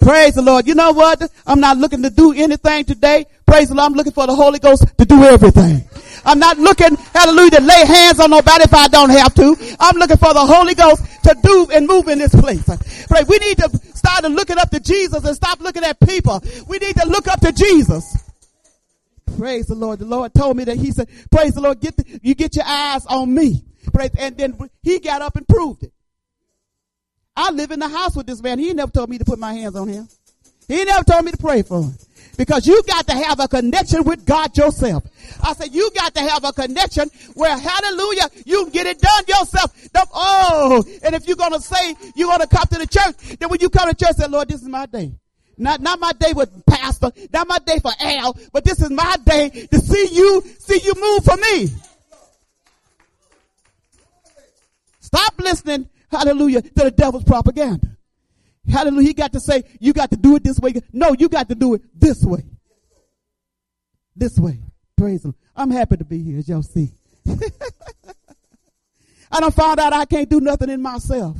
Praise the Lord. You know what? I'm not looking to do anything today. Praise the Lord. I'm looking for the Holy Ghost to do everything. I'm not looking, hallelujah, to lay hands on nobody if I don't have to. I'm looking for the Holy Ghost to do and move in this place. Pray. We need to start looking up to Jesus and stop looking at people. We need to look up to Jesus. Praise the Lord. The Lord told me that he said, praise the Lord, you get your eyes on me. Praise. And then he got up and proved it. I live in the house with this man. He never told me to put my hands on him. He never told me to pray for him. Because you got to have a connection with God yourself. I said, you got to have a connection where, hallelujah, you can get it done yourself. And if you're going to say you're going to come to the church, then when you come to church, say, Lord, this is my day. Not my day with pastor, not my day for Al, but this is my day to see you move for me. Stop listening, hallelujah, to the devil's propaganda. Hallelujah. He got to say, you got to do it this way. No, you got to do it this way. This way. Praise him. I'm happy to be here, as y'all see. I done found out I can't do nothing in myself.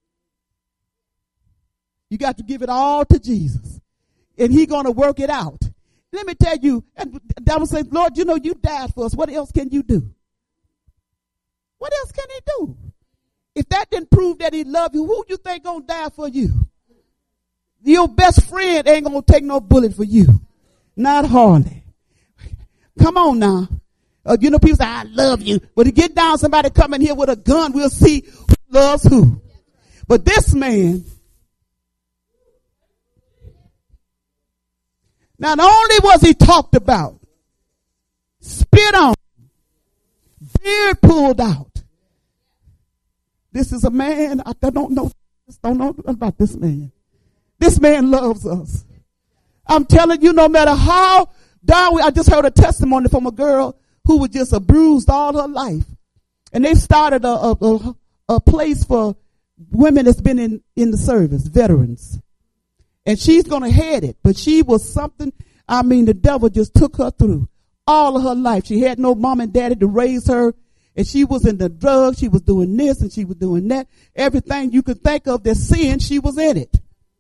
You got to give it all to Jesus. And he going to work it out. Let me tell you, and the devil says, Lord, you know you died for us. What else can you do? What else can he do? If that didn't prove that he loved you, who you think going to die for you? Your best friend ain't going to take no bullet for you. Not hardly. Come on now. You know, people say, I love you. But to get down, somebody coming here with a gun, we'll see who loves who. But this man, not only was he talked about, spit on, beard pulled out. This is a man, I don't know about this man. This man loves us. I'm telling you, no matter how down I just heard a testimony from a girl who was just bruised all her life. And they started a place for women that's been in the service, veterans. And she's going to head it. But she was something, the devil just took her through all of her life. She had no mom and daddy to raise her. And she was in the drugs. She was doing this and she was doing that. Everything you could think of that's sin, she was in it.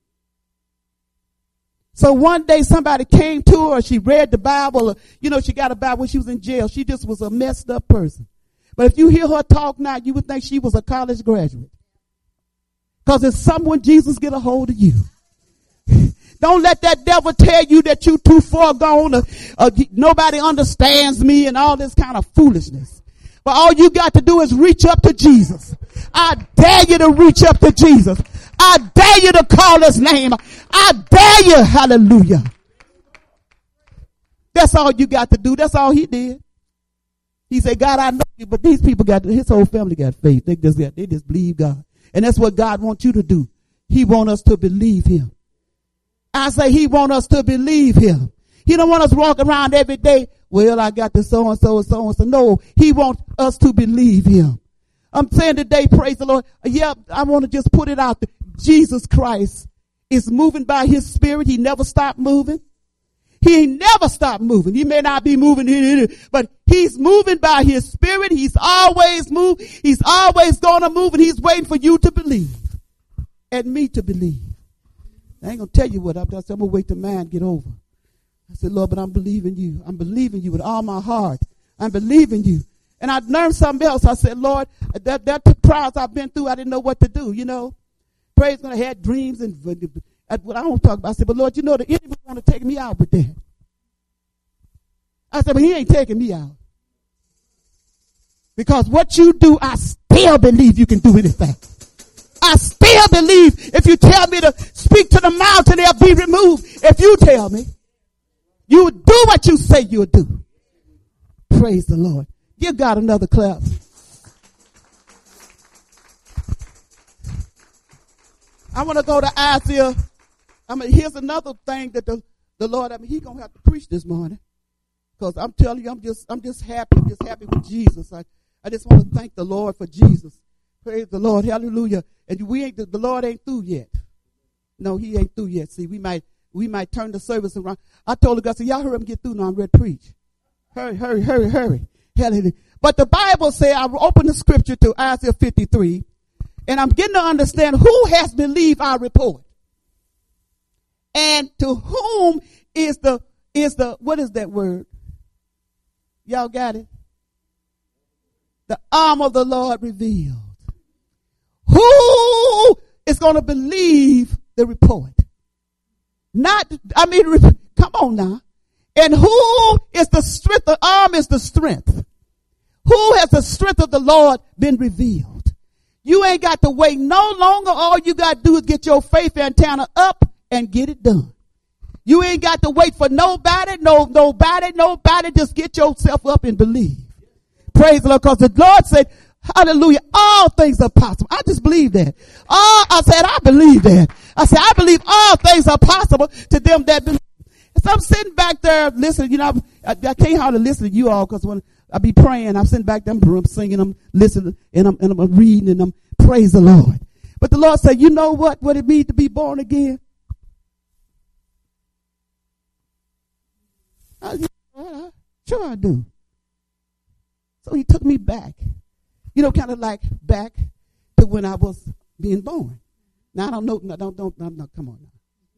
So one day somebody came to her. She read the Bible. She got a Bible when she was in jail. She just was a messed up person. But if you hear her talk now, you would think she was a college graduate. Because it's someone Jesus get a hold of you. Don't let that devil tell you that you too far gone. Nobody understands me and all this kind of foolishness. But all you got to do is reach up to Jesus. I dare you to reach up to Jesus. I dare you to call his name. I dare you. Hallelujah. That's all you got to do. That's all he did. He said, God, I know you, but these people his whole family got faith. They just believe God. And that's what God wants you to do. He wants us to believe him. I say he wants us to believe him. He don't want us walking around every day. Well, I got this so-and-so and so-and-so. No, he wants us to believe him. I'm saying today, praise the Lord. Yeah, I want to just put it out there. Jesus Christ is moving by his spirit. He never stopped moving. He ain't never stopped moving. He may not be moving, but he's moving by his spirit. He's always moved. He's always going to move, and he's waiting for you to believe and me to believe. I ain't going to tell you what I'm going to wait till mine get over. I said, Lord, but I'm believing you. I'm believing you with all my heart. I'm believing you. And I learned something else. I said, Lord, that trials I've been through, I didn't know what to do, Praise God, I had dreams and what I don't talk about. I said, but Lord, the enemy want to take me out with that. I said, but he ain't taking me out. Because what you do, I still believe you can do anything. I still believe if you tell me to speak to the mountain, they'll be removed. If you tell me, you would do what you say you'll do. Praise the Lord. Give God another clap. I want to go to Isaiah. Here's another thing that the Lord, he's going to have to preach this morning. Because I'm telling you, I'm just happy. I'm just happy with Jesus. I just want to thank the Lord for Jesus. Praise the Lord. Hallelujah. And the Lord ain't through yet. No, he ain't through yet. See, we might turn the service around. I told the guy, y'all hurry up and get through now. I'm ready to preach. Hurry. Hallelujah. But the Bible says, I open the scripture to Isaiah 53, and I'm getting to understand who has believed our report. And to whom is the, what is that word? Y'all got it? The arm of the Lord revealed. Who is going to believe the report? Come on now. And who is the strength? The arm is the strength. Who has the strength of the Lord been revealed? You ain't got to wait no longer. All you got to do is get your faith antenna up and get it done. You ain't got to wait for nobody. Just get yourself up and believe. Praise the Lord, because the Lord said, hallelujah, all things are possible. I just believe that. I believe that. I said, I believe all things are possible to them that believe. So I'm sitting back there listening. I can't hardly listen to you all because when I be praying, I'm sitting back there, I'm singing, I'm listening, and I'm reading, and I'm praise the Lord. But the Lord said, you know what it means to be born again? Sure I do. So he took me back, kind of like back to when I was being born. Now I don't know, don't, come on now.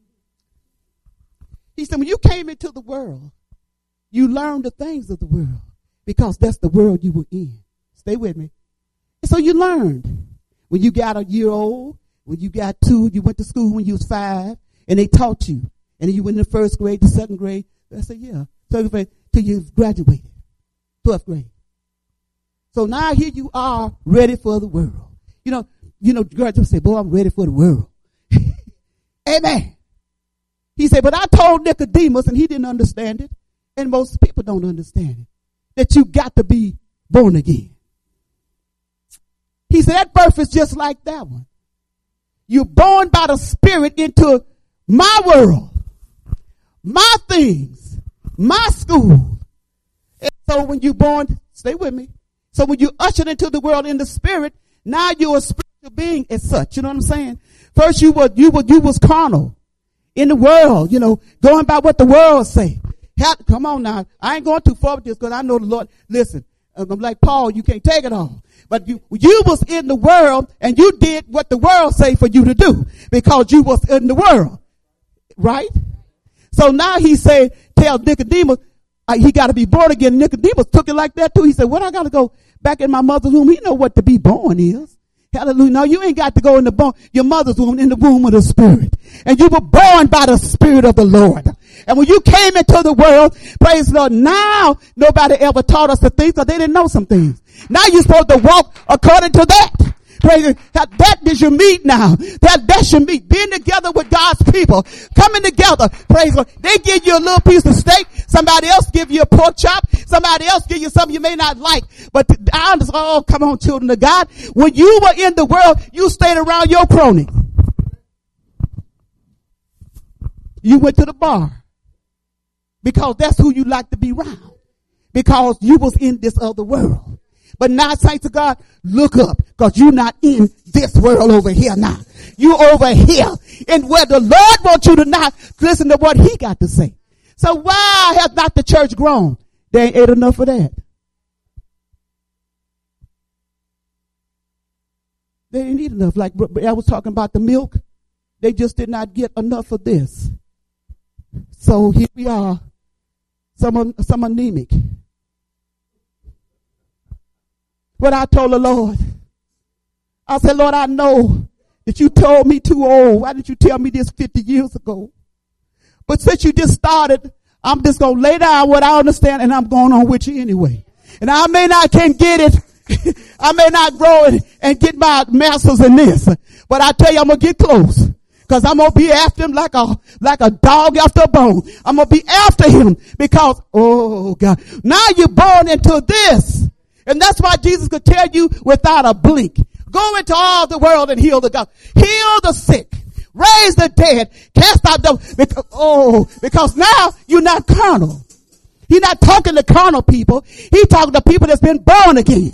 He said, when you came into the world, you learned the things of the world because that's the world you were in. Stay with me. And so you learned when you got a year old, when you got 2, you went to school when you was 5, and they taught you. And then you went in the 1st grade, the 2nd grade. I said, yeah, 3rd grade, till you graduated, 12th grade. So now here you are ready for the world. Graduates say, boy, I'm ready for the world. Amen. He said, but I told Nicodemus, and he didn't understand it, and most people don't understand it, that you got to be born again. He said, that birth is just like that one. You're born by the Spirit into my world, my things, my school. And so when you're born, stay with me. So when you ushered into the world in the Spirit, now you're a spiritual being as such. You know what I'm saying? First you was carnal in the world, going by what the world say. Come on now. I ain't going too far with this because I know the Lord. Listen, I'm like Paul, you can't take it all. But you was in the world and you did what the world say for you to do because you was in the world. Right? So now he said, tell Nicodemus, he got to be born again. Nicodemus took it like that too. He said, what, I got to go back in my mother's womb? He know what to be born is. Hallelujah. No, you ain't got to go in your mother's womb, in the womb of the Spirit. And you were born by the Spirit of the Lord. And when you came into the world, praise the Lord, now nobody ever taught us the things because they didn't know some things. Now you're supposed to walk according to that. Praise God. That is your meat now. That's your meat. Being together with God's people. Coming together. Praise God. They give you a little piece of steak. Somebody else give you a pork chop. Somebody else give you something you may not like. But I understand. Oh, come on, children of God. When you were in the world, you stayed around your crony. You went to the bar. Because that's who you like to be around. Because you was in this other world. But now, saints of God, look up, because you're not in this world over here now. You over here. And where the Lord wants you to not listen to what he got to say. So why has not the church grown? They ain't ate enough of that. They didn't eat enough. Like I was talking about the milk. They just did not get enough of this. So here we are. Some anemic. But I told the Lord, I said, Lord, I know that you told me too old. Why didn't you tell me this 50 years ago? But since you just started, I'm just going to lay down what I understand and I'm going on with you anyway. And I may not can get it. I may not grow and get my masters in this. But I tell you, I'm going to get close. Cause I'm going to be after him like a dog after a bone. I'm going to be after him because, oh God, now you're born into this. And that's why Jesus could tell you without a blink, go into all the world and heal the gospel. Heal the sick. Raise the dead. Cast out the, because now you're not carnal. He's not talking to carnal people. He's talking to people that's been born again.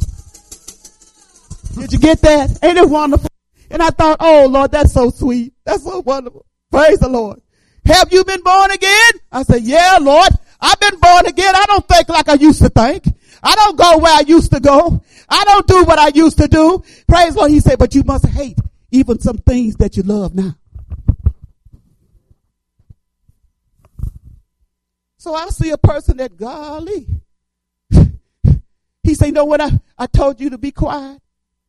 Did you get that? Ain't it wonderful? And I thought, oh Lord, that's so sweet. That's so wonderful. Praise the Lord. Have you been born again? I said, yeah, Lord, I've been born again. I don't think like I used to think. I don't go where I used to go. I don't do what I used to do. Praise the Lord. He said, but you must hate even some things that you love now. So I see a person that, golly, he said, you know what, I told you to be quiet.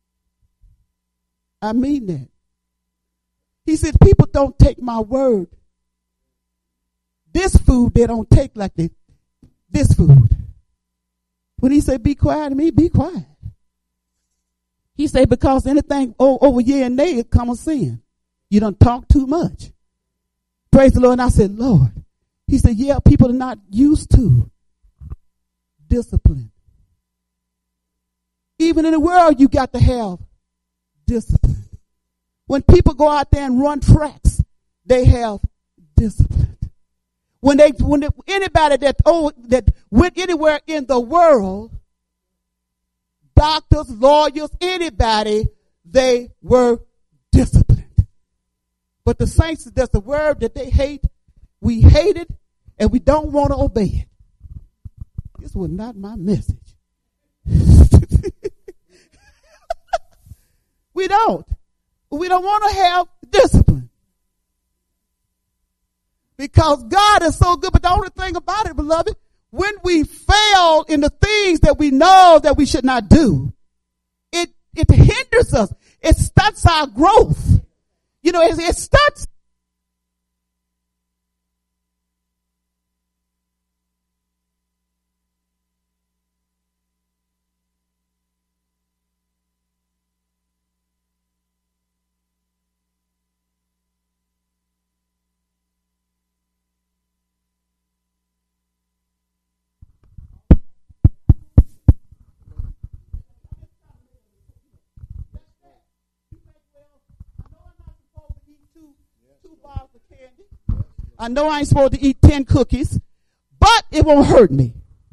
I mean that. He said, people don't take my word. This food they don't take like this food. When he said, be quiet, I mean, be quiet. He said, because anything over here and there come a sin. You don't talk too much. Praise the Lord. And I said, Lord. He said, yeah, people are not used to discipline. Even in the world, you got to have discipline. When people go out there and run tracks, they have discipline. When anybody that went anywhere in the world, doctors, lawyers, anybody, they were disciplined. But the saints, that's the word that they hate. We hate it and we don't want to obey it. This was not my message. We don't want to have discipline. Because God is so good. But the only thing about it, beloved, when we fail in the things that we know that we should not do, it hinders us. It stunts our growth. You know, it stunts. I know I ain't supposed to eat 10 cookies, but it won't hurt me.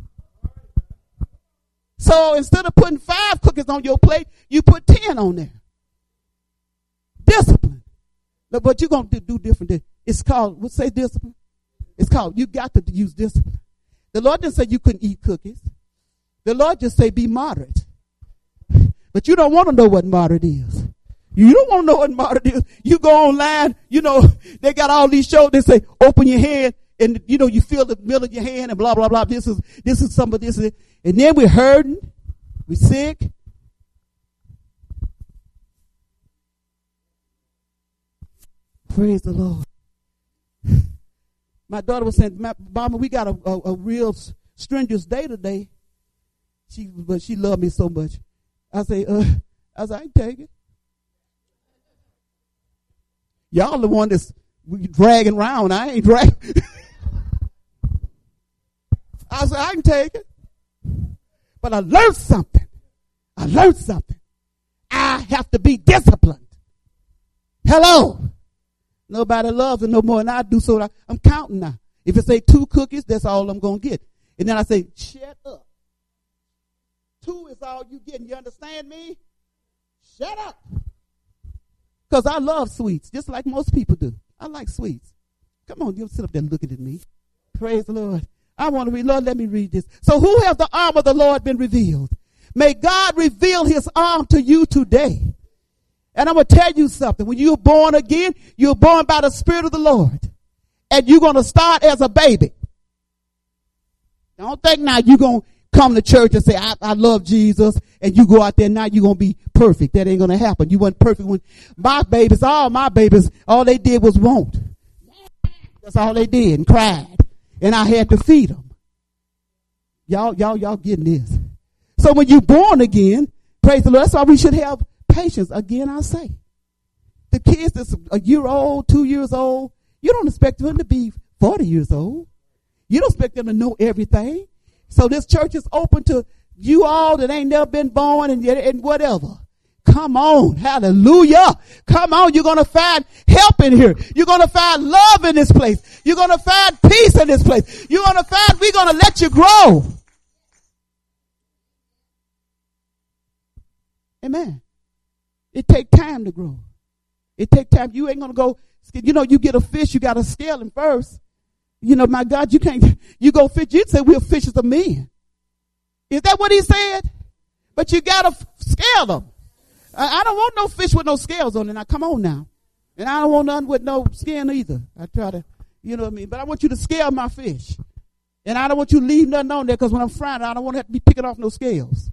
So instead of putting 5 cookies on your plate, you put 10 on there. Discipline. But you're going to do different. It's called, what's say discipline? It's called, you got to use discipline. The Lord didn't say you couldn't eat cookies. The Lord just say be moderate. But you don't want to know what moderate is. You don't want to know what moderate is. You go online, you know, they got all these shows. They say, open your hand, and you know, you feel the middle of your hand, and blah, blah, blah. This is some of this. And then we're hurting. We're sick. Praise the Lord. My daughter was saying, Mama, we got a real strenuous day today. But she loved me so much. I say, I can take it. Y'all the one that's dragging around. I ain't dragging. I said, I can take it. But I learned something. I have to be disciplined. Hello. Nobody loves it no more than I do, so I'm counting now. If it say 2 cookies, that's all I'm going to get. And then I say, shut up. 2 is all you get. You understand me? Shut up. Because I love sweets, just like most people do. I like sweets. Come on, you sit up there looking at me. Praise the Lord. I want to read. Lord, let me read this. So who has the arm of the Lord been revealed? May God reveal his arm to you today. And I'm going to tell you something. When you're born again, you're born by the Spirit of the Lord. And you're going to start as a baby. Don't think now you're going to come to church and say, I love Jesus, and you go out there now you're going to be perfect. That ain't going to happen. You weren't perfect when all my babies, all they did was want. That's all they did, and cried. And I had to feed them. Y'all getting this. So when you're born again, praise the Lord, that's why we should have patience. Again, I say. The kids that's a year old, 2 years old, you don't expect them to be 40 years old. You don't expect them to know everything. So this church is open to you all that ain't never been born and whatever. Come on. Hallelujah. Come on. You're going to find help in here. You're going to find love in this place. You're going to find peace in this place. You're going to find we're going to let you grow. Amen. It takes time to grow. It takes time. You ain't going to go, you get a fish, you got to scale him first. My God, you go fish. You'd say we're fishers of men. Is that what he said? But you got to scale them. I don't want no fish with no scales on it. Now, come on now. And I don't want none with no skin either. I try to, you know what I mean? But I want you to scale my fish. And I don't want you to leave nothing on there, because when I'm frying, I don't want to have to be picking off no scales.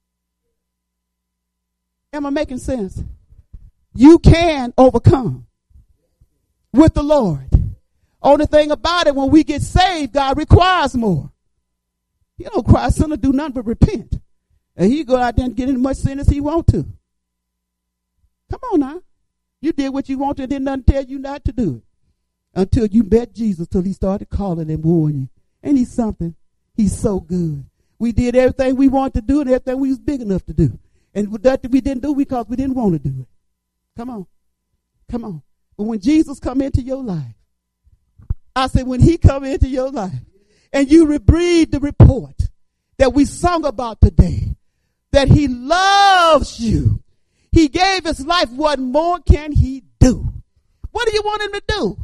Am I making sense? You can overcome with the Lord. Only thing about it, when we get saved, God requires more. He don't require a sinner to do nothing but repent. And he go out there and get in as much sin as he want to. Come on now. You did what you wanted, and then nothing tell you not to do it. Until you met Jesus, till he started calling and warning you. Ain't he something? He's so good. We did everything we wanted to do and everything we was big enough to do. And that we didn't do because we didn't want to do it. Come on. Come on. But when Jesus come into your life, I said when he come into your life and you breathe the report that we sung about today, that he loves you. He gave his life. What more can he do? What do you want him to do?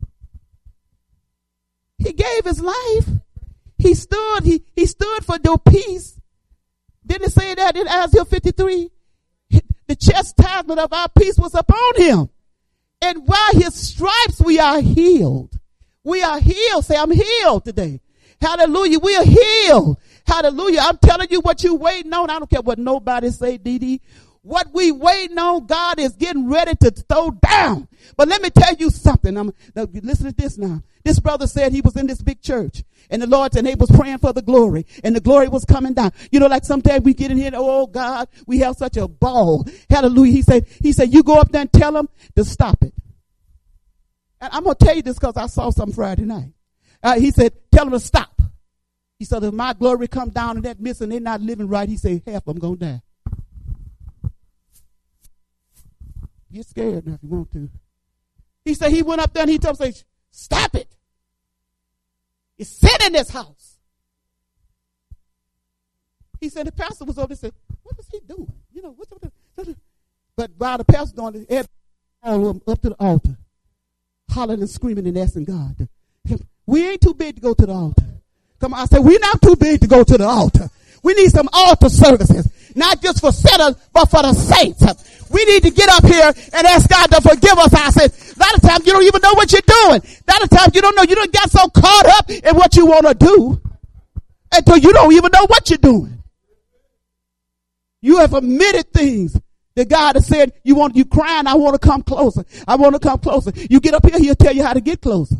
He gave his life. He stood for your peace. Didn't it say that in Isaiah 53? The chastisement of our peace was upon him. And by his stripes we are healed. We are healed. Say, I'm healed today. Hallelujah. We are healed. Hallelujah. I'm telling you what you waiting on. I don't care what nobody say, Dee. What we waiting on, God is getting ready to throw down. But let me tell you something. Listen to this now. This brother said he was in this big church, and the Lord said he was praying for the glory, and the glory was coming down. You know, like sometimes we get in here, oh God, we have such a ball. Hallelujah. He said, you go up there and tell them to stop it. And I'm going to tell you this because I saw something Friday night. He said, tell them to stop. He said, if my glory come down in that midst and they're not living right, he said, half of them going to die. Get scared now if you want to. He said he went up there and he told them, stop it. It's sin in this house. He said the pastor was over there and said, what was he doing? You know, what's but while the pastor doing it, all of them up to the altar, hollering and screaming and asking God. We ain't too big to go to the altar. Come on, I said, we're not too big to go to the altar. We need some altar services, not just for sinners, but for the saints. We need to get up here and ask God to forgive us. I said, a lot of times you don't even know what you're doing. A lot of times you don't know. You don't get so caught up in what you want to do until you don't even know what you're doing. You have omitted things that God has said you crying, I want to come closer. I want to come closer. You get up here, he'll tell you how to get closer.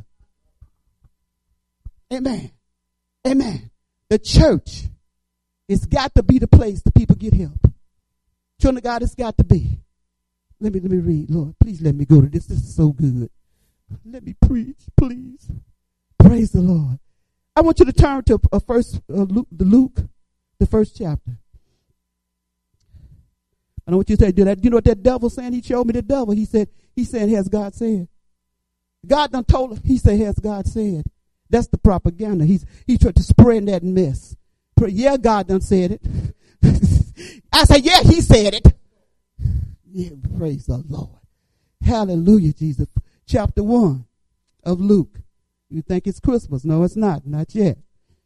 Amen. Amen. The church, it's got to be the place that people get help. Children of God, it's got to be. Let me read, Lord. Please let me go to this. This is so good. Let me preach, please. Praise the Lord. I want you to turn to Luke, the first chapter. I don't want you to say, do that. You know what that devil saying? He showed me the devil. He said, has God said? God done told him. He said, has God said? That's the propaganda. He tried to spread that mess. Yeah, God done said it. I said, yeah, he said it. Yeah, praise the Lord. Hallelujah, Jesus. Chapter 1 of Luke. You think it's Christmas? No, it's not. Not yet.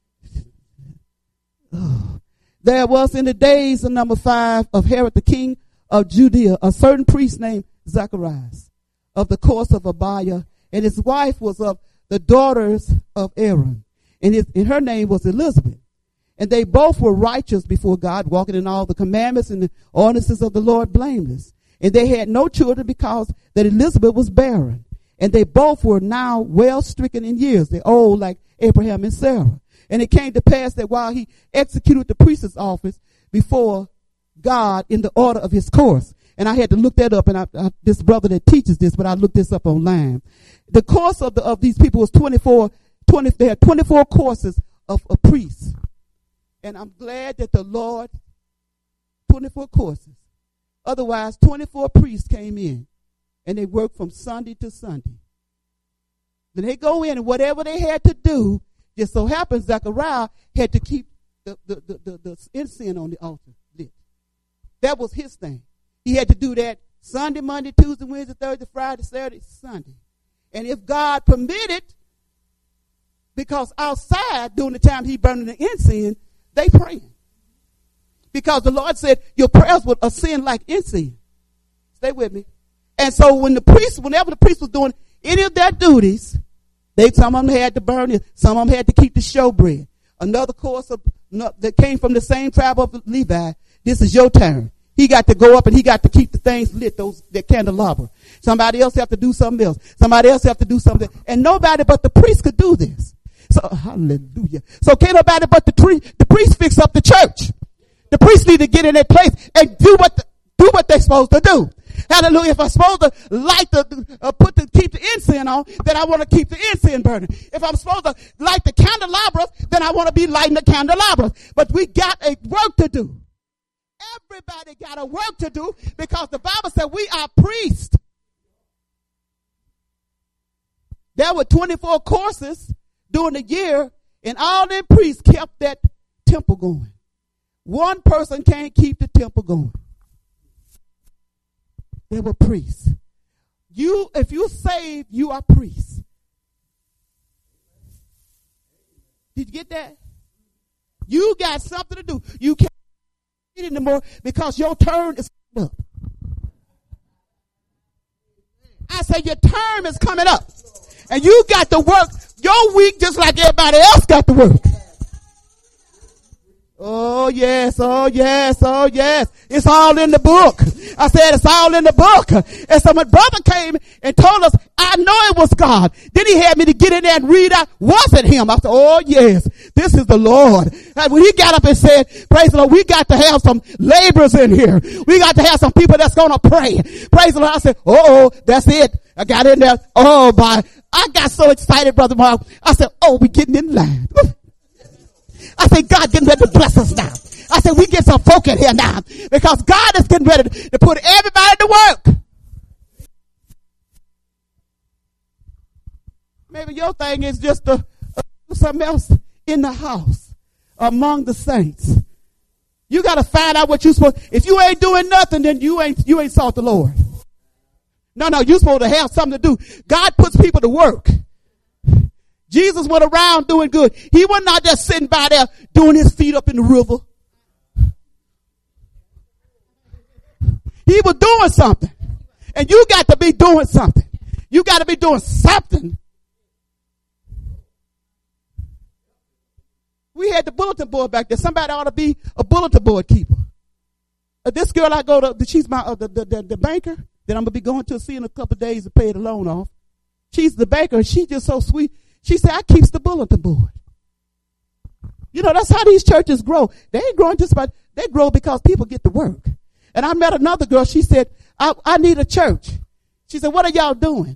Oh. There was in the days of number 5 of Herod the king of Judea, a certain priest named Zacharias of the course of Abiah, and his wife was of the daughters of Aaron, and her name was Elizabeth. And they both were righteous before God, walking in all the commandments and the ordinances of the Lord blameless. And they had no children because that Elizabeth was barren. And they both were now well stricken in years. They're old like Abraham and Sarah. And it came to pass that while he executed the priest's office before God in the order of his course. And I had to look that up, and this brother that teaches this, but I looked this up online. The course of these people was 20, they had 24 courses of priests. And I'm glad that the Lord, 24 courses. Otherwise, 24 priests came in, and they worked from Sunday to Sunday. Then they go in, and whatever they had to do, just so happens Zechariah had to keep the incense on the altar lit. That was his thing. He had to do that Sunday, Monday, Tuesday, Wednesday, Thursday, Friday, Saturday, Sunday. And if God permitted, because outside during the time he burning the incense, they praying. Because the Lord said your prayers would ascend like incense. Stay with me. And so whenever the priest was doing any of their duties, Some of them had to burn it. Some of them had to keep the showbread. Another course that came from the same tribe of Levi. This is your turn. He got to go up and he got to keep the things lit, that candelabra. Somebody else have to do something else. Somebody else have to do something. And nobody but the priest could do this. So, hallelujah. So can't nobody but the priest fix up the church. The priests need to get in their place and do what they're supposed to do. Hallelujah. If I'm supposed to keep the incense on, then I want to keep the incense burning. If I'm supposed to light the candelabras, then I want to be lighting the candelabras. But we got a work to do. Everybody got a work to do because the Bible said we are priests. There were 24 courses during the year, and all them priests kept that temple going. One person can't keep the temple going. They were priests. If you saved, you are priests. Did you get that? You got something to do. You can't eat anymore because your turn is coming up. I say your term is coming up. And you got to work your week just like everybody else got to work. Oh yes, oh yes, oh yes. It's all in the book. I said it's all in the book. And so my brother came and told us, I know it was God. Then he had me to get in there and read out, was it him? I said, oh yes, this is the Lord. And when he got up and said, praise the Lord, we got to have some laborers in here. We got to have some people that's going to pray. Praise the Lord. I said, that's it. I got in there. Oh my, I got so excited, Brother Mark. I said, we getting in line. I said, God getting ready to bless us now. I said, we get some folk in here now because God is getting ready to put everybody to work. Maybe your thing is just to do something else in the house among the saints. You got to find out what you're supposed. If you ain't doing nothing, then you ain't sought the Lord. No, you're supposed to have something to do. God puts people to work. Jesus went around doing good. He was not just sitting by there doing his feet up in the river. He was doing something. And you got to be doing something. You got to be doing something. We had the bulletin board back there. Somebody ought to be a bulletin board keeper. This girl I go to, she's my the banker that I'm going to be going to see in a couple of days to pay the loan off. She's the banker and she's just so sweet. She said, I keeps the bulletin board. You know, that's how these churches grow. They ain't growing they grow because people get to work. And I met another girl. She said, I need a church. She said, what are y'all doing?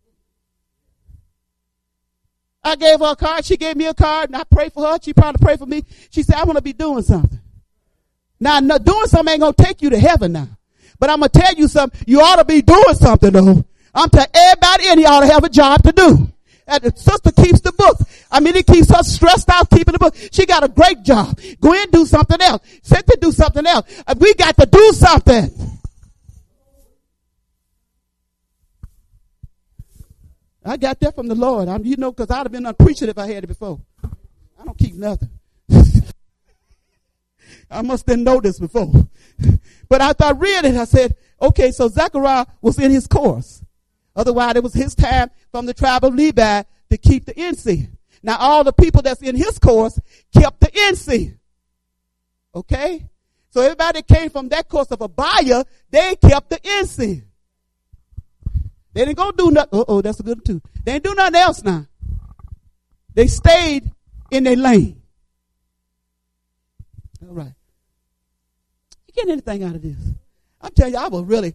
I gave her a card. She gave me a card and I prayed for her. She probably prayed for me. She said, I want to be doing something. Now, doing something ain't going to take you to heaven now. But I'm going to tell you something. You ought to be doing something though. I'm telling everybody in here ought to have a job to do. And the sister keeps the book. I mean, it keeps her stressed out keeping the book. She got a great job. Go in and do something else. Sit to do something else. We got to do something. I got that from the Lord. Because I'd have been unpreaching if I had it before. I don't keep nothing. I must have known this before. But after I read it, I said, okay, so Zechariah was in his course. Otherwise, it was his time from the tribe of Levi to keep the incense. Now, all the people that's in his course kept the incense. Okay? So everybody that came from that course of Abiah, they kept the incense. They didn't go do nothing. That's a good one too. They didn't do nothing else now. They stayed in their lane. All right. You getting anything out of this? I'm telling you,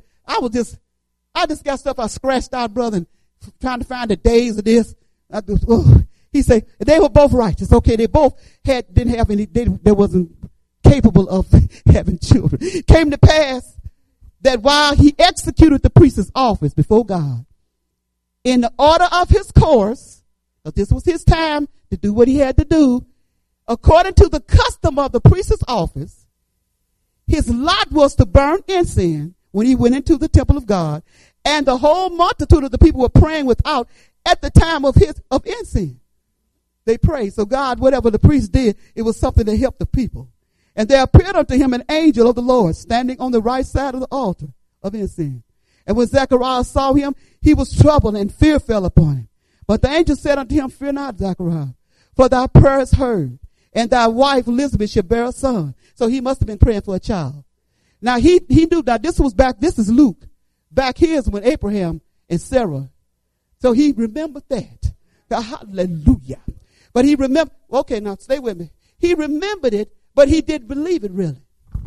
I just got stuff I scratched out, brother, and trying to find the days of this. He said, they were both righteous. Okay, they both didn't have any, they wasn't capable of having children. It came to pass that while he executed the priest's office before God, in the order of his course, this was his time to do what he had to do, according to the custom of the priest's office, his lot was to burn incense when he went into the temple of God, and the whole multitude of the people were praying without at the time of incense. They prayed. So God, whatever the priest did, it was something that helped the people. And there appeared unto him an angel of the Lord standing on the right side of the altar of incense. And when Zechariah saw him, he was troubled and fear fell upon him. But the angel said unto him, fear not, Zachariah, for thy prayer is heard, and thy wife Elizabeth shall bear a son. So he must have been praying for a child. Now he knew that this is Luke. Back here is when Abraham and Sarah. So he remembered that. Hallelujah. But he remembered, okay, now stay with me. He remembered it, but he didn't believe it really.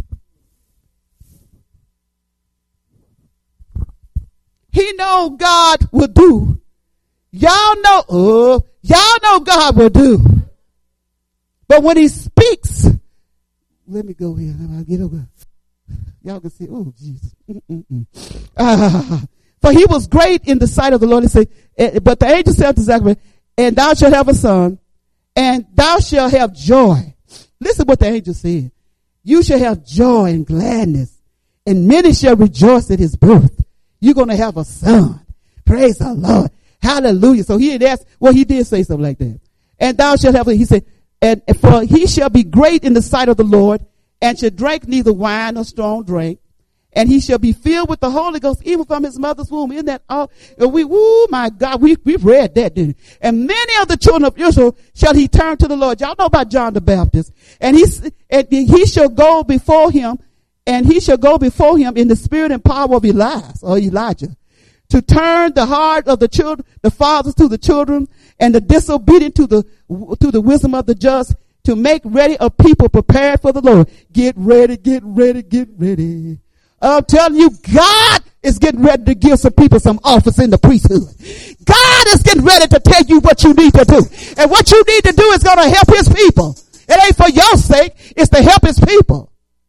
He know God will do. Y'all know God will do. But when he speaks, let me go here. I'll get over. Y'all can see, oh, Jesus. For he was great in the sight of the Lord. He said, but the angel said to Zacharias, and thou shalt have a son, and thou shalt have joy. Listen what the angel said. You shall have joy and gladness, and many shall rejoice at his birth. You're going to have a son. Praise the Lord. Hallelujah. So he had asked, well, he did say something like that. And thou shalt have, he said, and for he shall be great in the sight of the Lord, and shall drink neither wine nor strong drink. And he shall be filled with the Holy Ghost, even from his mother's womb. Isn't that all? My God, we've read that, didn't we? And many of the children of Israel shall he turn to the Lord. Y'all know about John the Baptist. And he shall go before him, and he shall go before him in the spirit and power of Elijah, to turn the heart of the children, the fathers to the children, and the disobedient to the wisdom of the just, to make ready a people prepared for the Lord. Get ready, get ready, get ready. I'm telling you, God is getting ready to give some people some office in the priesthood. God is getting ready to tell you what you need to do. And what you need to do is going to help his people. It ain't for your sake. It's to help his people.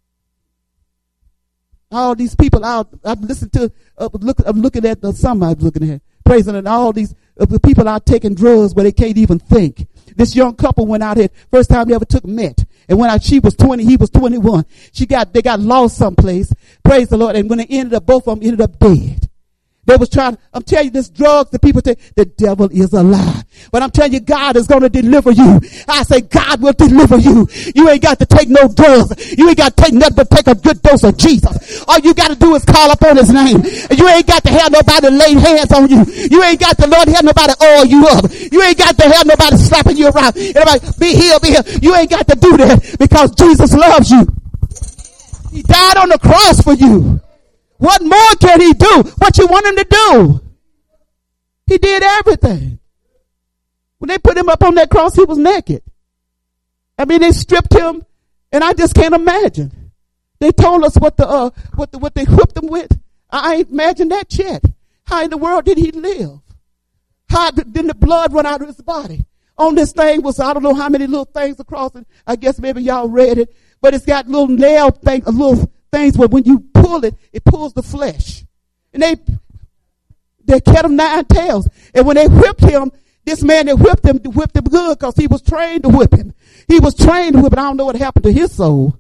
All these people out, I'm looking at the summer I'm looking at, praising, and all these the people out taking drugs where they can't even think. This young couple went out here, first time they ever took meth. And when she was 20, he was 21. They got lost someplace. Praise the Lord. And when both of them ended up dead. They was trying, I'm telling you, this drugs, the people think the devil is a lie. But I'm telling you, God is going to deliver you. I say God will deliver you. You ain't got to take no drugs. You ain't got to take nothing but take a good dose of Jesus. All you got to do is call upon his name. You ain't got to have nobody lay hands on you. You ain't got to, Lord, have nobody oil you up. You ain't got to have nobody slapping you around. Everybody, be healed, be healed. You ain't got to do that because Jesus loves you. He died on the cross for you. What more can he do? What you want him to do? He did everything. When they put him up on that cross, he was naked. I mean, they stripped him, and I just can't imagine. They told us what they whipped him with. I ain't imagine that yet. How in the world did he live? How did the blood run out of his body? On this thing was, I don't know how many little things across it. I guess maybe y'all read it, but it's got little nail things, little things where when you pull it, it pulls the flesh. And they kept him 9 tails. And when they whipped him, this man that whipped him good because he was trained to whip him. He was trained to whip him. I don't know what happened to his soul.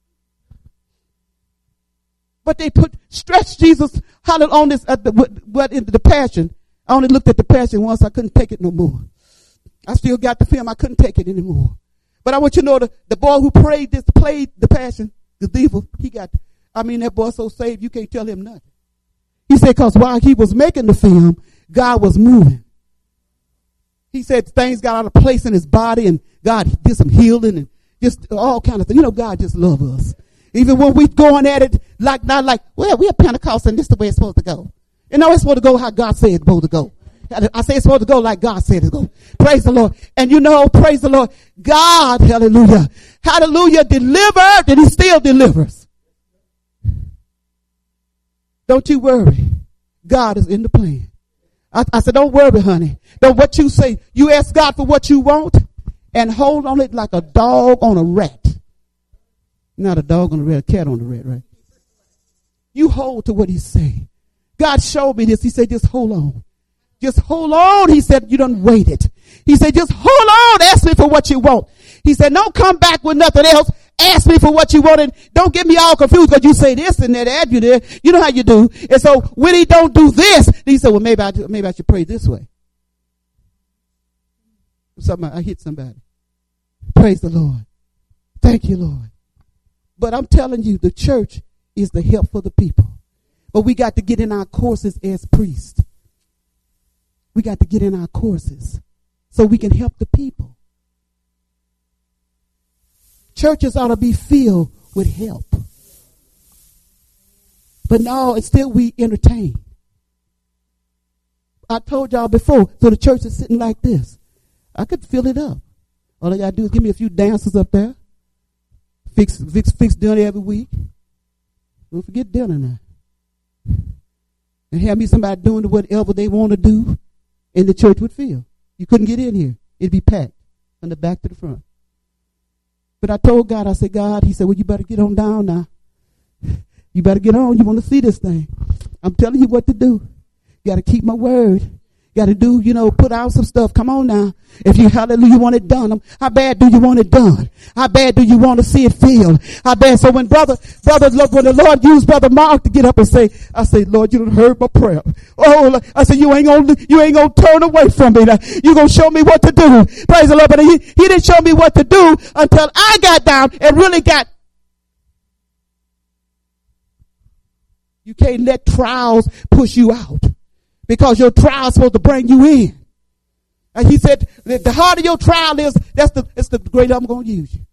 But they stretched Jesus on this, in the Passion. I only looked at the Passion once. I couldn't take it no more. I still got the film. I couldn't take it anymore. But I want you to know the boy who played the Passion, the devil, that boy so saved, you can't tell him nothing. He said, because while he was making the film, God was moving. He said things got out of place in his body, and God did some healing and just all kind of things. You know, God just loves us. Even when we going at it, well, we're Pentecostal and this is the way it's supposed to go. You know, it's supposed to go how God said it's supposed to go. I say it's supposed to go like God said it's going to go. Praise the Lord. And you know, praise the Lord. God, hallelujah, delivered, and he still delivers. Don't you worry. God is in the plan. I said, don't worry, honey. Don't what you say. You ask God for what you want and hold on it like a dog on a rat. Not a dog on a rat, a cat on a rat, right? You hold to what he said. God showed me this. He said, just hold on. Just hold on. He said, you done waited. He said, just hold on. Ask me for what you want. He said, don't come back with nothing else. Ask me for what you want, and don't get me all confused because you say this and that, add you there. You know how you do. And so when he don't do this, he said, well, maybe I should pray this way. I hit somebody. Praise the Lord. Thank you, Lord. But I'm telling you, the church is the help for the people. But we got to get in our courses as priests. We got to get in our courses so we can help the people. Churches ought to be filled with help. But no, it's still we entertain. I told y'all before, so the church is sitting like this. I could fill it up. All I got to do is give me a few dancers up there. Fix dinner every week. Don't forget dinner now. And have me somebody doing whatever they want to do, and the church would fill. You couldn't get in here. It'd be packed from the back to the front. But I told God, I said, God, he said, well, you better get on down now. You better get on. You want to see this thing. I'm telling you what to do. You got to keep my word. Got to do, put out some stuff. Come on now. If you, hallelujah, want it done. How bad do you want it done? How bad do you want to see it filled? How bad? So when when the Lord used Brother Mark to get up and say, I say, Lord, you done heard my prayer. Oh, I said, you ain't gonna turn away from me. You gonna show me what to do. Praise the Lord. But he didn't show me what to do until I got down and really got. You can't let trials push you out. Because your trial is supposed to bring you in. And he said, the harder your trial is, it's the greater I'm going to use you.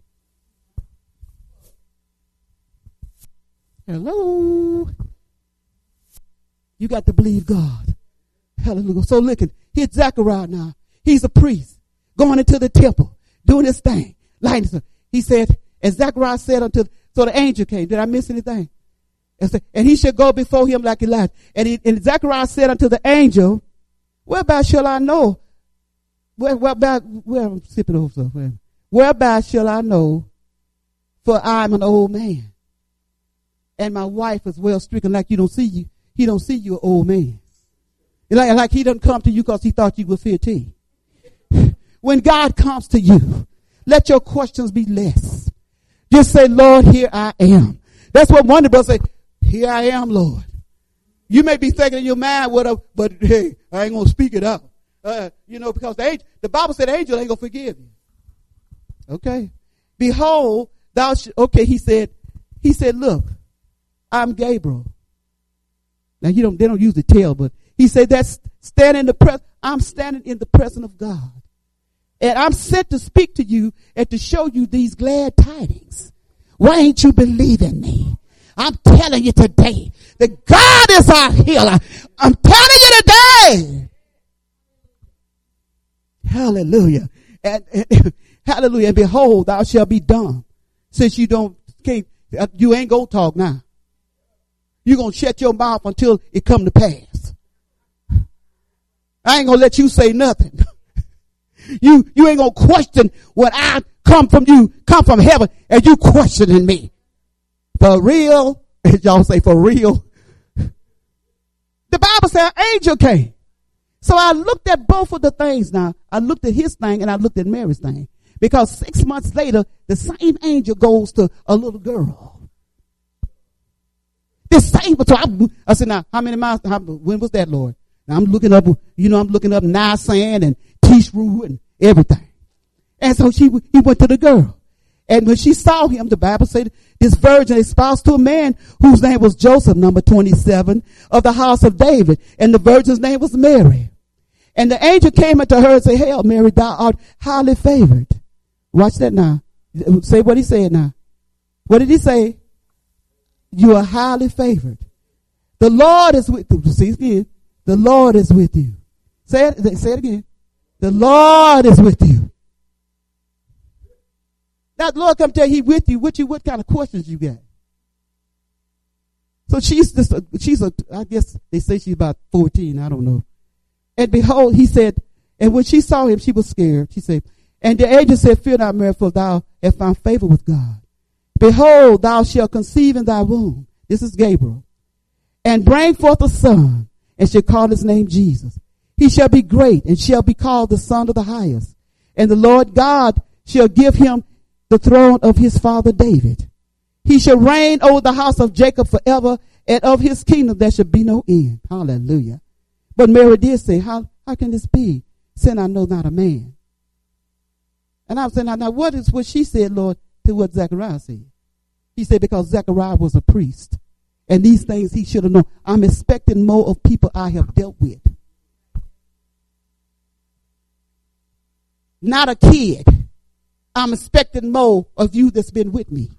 Hello. You got to believe God. Hallelujah. So look, here's Zechariah now. He's a priest going into the temple, doing his thing. He said, and Zechariah said so the angel came. Did I miss anything? And he should go before him like Elijah. And Zechariah said unto the angel, whereby shall I know? I'm sipping over stuff. Whereby shall I know? For I'm an old man. And my wife is well stricken. Like he don't see you an old man. Like he doesn't come to you because he thought you were 15. When God comes to you, let your questions be less. Just say, Lord, here I am. That's what one of us say. Here I am, Lord. You may be thinking in your mind, but hey, I ain't going to speak it out. Because the Bible said the angel ain't going to forgive you. Okay. Behold, he said, look, I'm Gabriel. Now they don't use the tail, but he said I'm standing in the presence of God. And I'm sent to speak to you and to show you these glad tidings. Why ain't you believing me? I'm telling you today that God is our healer. I'm telling you today. Hallelujah. And hallelujah. And behold, thou shalt be dumb. Since you ain't gonna talk now. You're gonna shut your mouth until it come to pass. I ain't gonna let you say nothing. You ain't gonna question what I come from heaven, and you questioning me. For real? Y'all say for real? The Bible said an angel came. So I looked at both of the things now. I looked at his thing and I looked at Mary's thing. Because 6 months later, the same angel goes to a little girl. The same. So I said, now, how many miles? When was that, Lord? Now I'm looking up, Nisan and Tishru and everything. And so he went to the girl. And when she saw him, the Bible said this virgin espoused to a man whose name was Joseph, number 27, of the house of David. And the virgin's name was Mary. And the angel came unto her and said, Hail, Mary, thou art highly favored. Watch that now. Say what he said now. What did he say? You are highly favored. The Lord is with you. See again. The Lord is with you. Say it again. The Lord is with you. Now, the Lord come tell you He with you. What kind of questions you got? So I guess they say she's about 14. I don't know. And behold, he said, and when she saw him, she was scared. She said, and the angel said, fear not, Mary, for thou hast found favor with God. Behold, thou shalt conceive in thy womb. This is Gabriel. And bring forth a son, and shall call his name Jesus. He shall be great, and shall be called the Son of the Highest. And the Lord God shall give him the throne of his father David. He shall reign over the house of Jacob forever, and of his kingdom there shall be no end. Hallelujah. But Mary did say, how can this be, since I know not a man? And I was saying, now what is what she said, Lord, to what Zechariah said? He said, because Zechariah was a priest. And these things he should have known. I'm expecting more of people I have dealt with. not a kid. I'm expecting more of you that's been with me.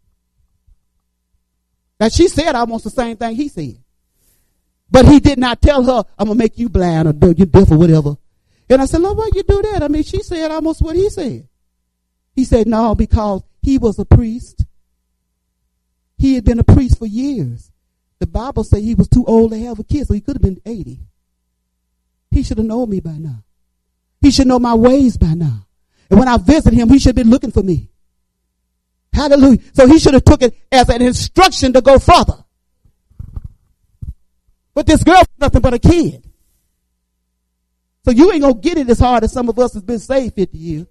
Now she said almost the same thing he said. But he did not tell her, I'm going to make you blind or you deaf or whatever. And I said, Lord, why you do that? I mean, she said almost what he said. He said, no, because he was a priest. He had been a priest for years. The Bible says he was too old to have a kid, so he could have been 80. He should have known me by now. He should know my ways by now. And when I visit him, he should have been looking for me. Hallelujah. So he should have took it as an instruction to go further. But this girl was nothing but a kid. So you ain't going to get it as hard as some of us has been saved 50 years.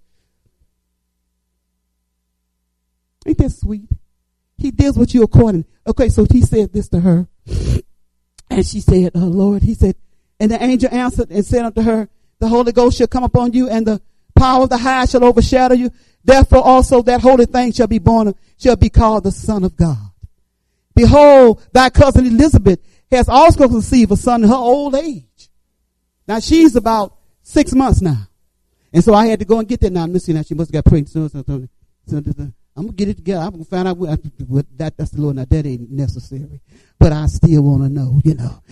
Ain't that sweet? He deals with you according. Okay, so he said this to her. And she said, oh Lord, he said, and the angel answered and said unto her, the Holy Ghost shall come upon you, and the power of the high shall overshadow you. Therefore also that holy thing shall be born, shall be called the Son of God. Behold, thy cousin Elizabeth has also conceived a son in her old age. Now she's about 6 months now. And so I had to go and get that now. Let me see now. She must have got pregnant. I'm going to get it together. I'm going to find out what that's the Lord. Now that ain't necessary. But I still want to know, you know.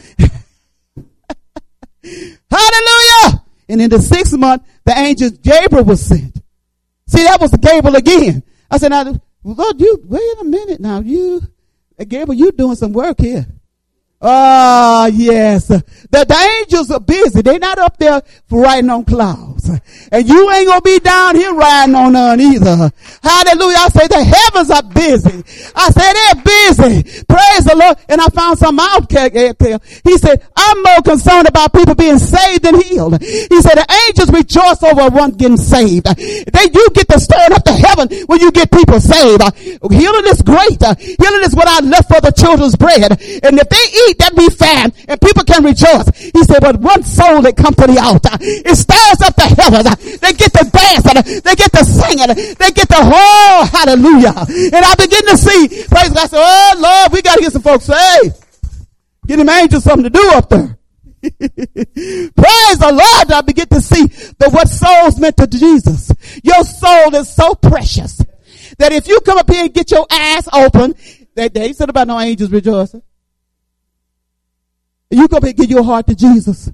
Hallelujah. And in the 6th month, the angel Gabriel was sent. See, that was Gabriel again. I said, now, Lord, you, wait a minute now. Gabriel, you doing some work here. Ah, yes. The angels are busy. They're not up there riding on clouds. And you ain't going to be down here riding on none either. Hallelujah. I say the heavens are busy. I say they're busy. Praise the Lord. And I found some out. He said, I'm more concerned about people being saved than healed. He said the angels rejoice over one getting saved. You get to stir up the heaven when you get people saved. Healing is great. Healing is what I left for the children's bread. And if they eat, that be fine, and people can rejoice. He said, but one soul that comes to the altar, it stirs up the heavens. They get to dancing, they get to singing, they get to, oh, hallelujah. And I begin to see, praise God, I said, oh Lord, we got to get some folks saved. Get them angels something to do up there. Praise the Lord. I begin to see that what souls meant to Jesus. Your soul is so precious that if you come up here and get your eyes open, they said about no angels rejoicing. You come here and give your heart to Jesus.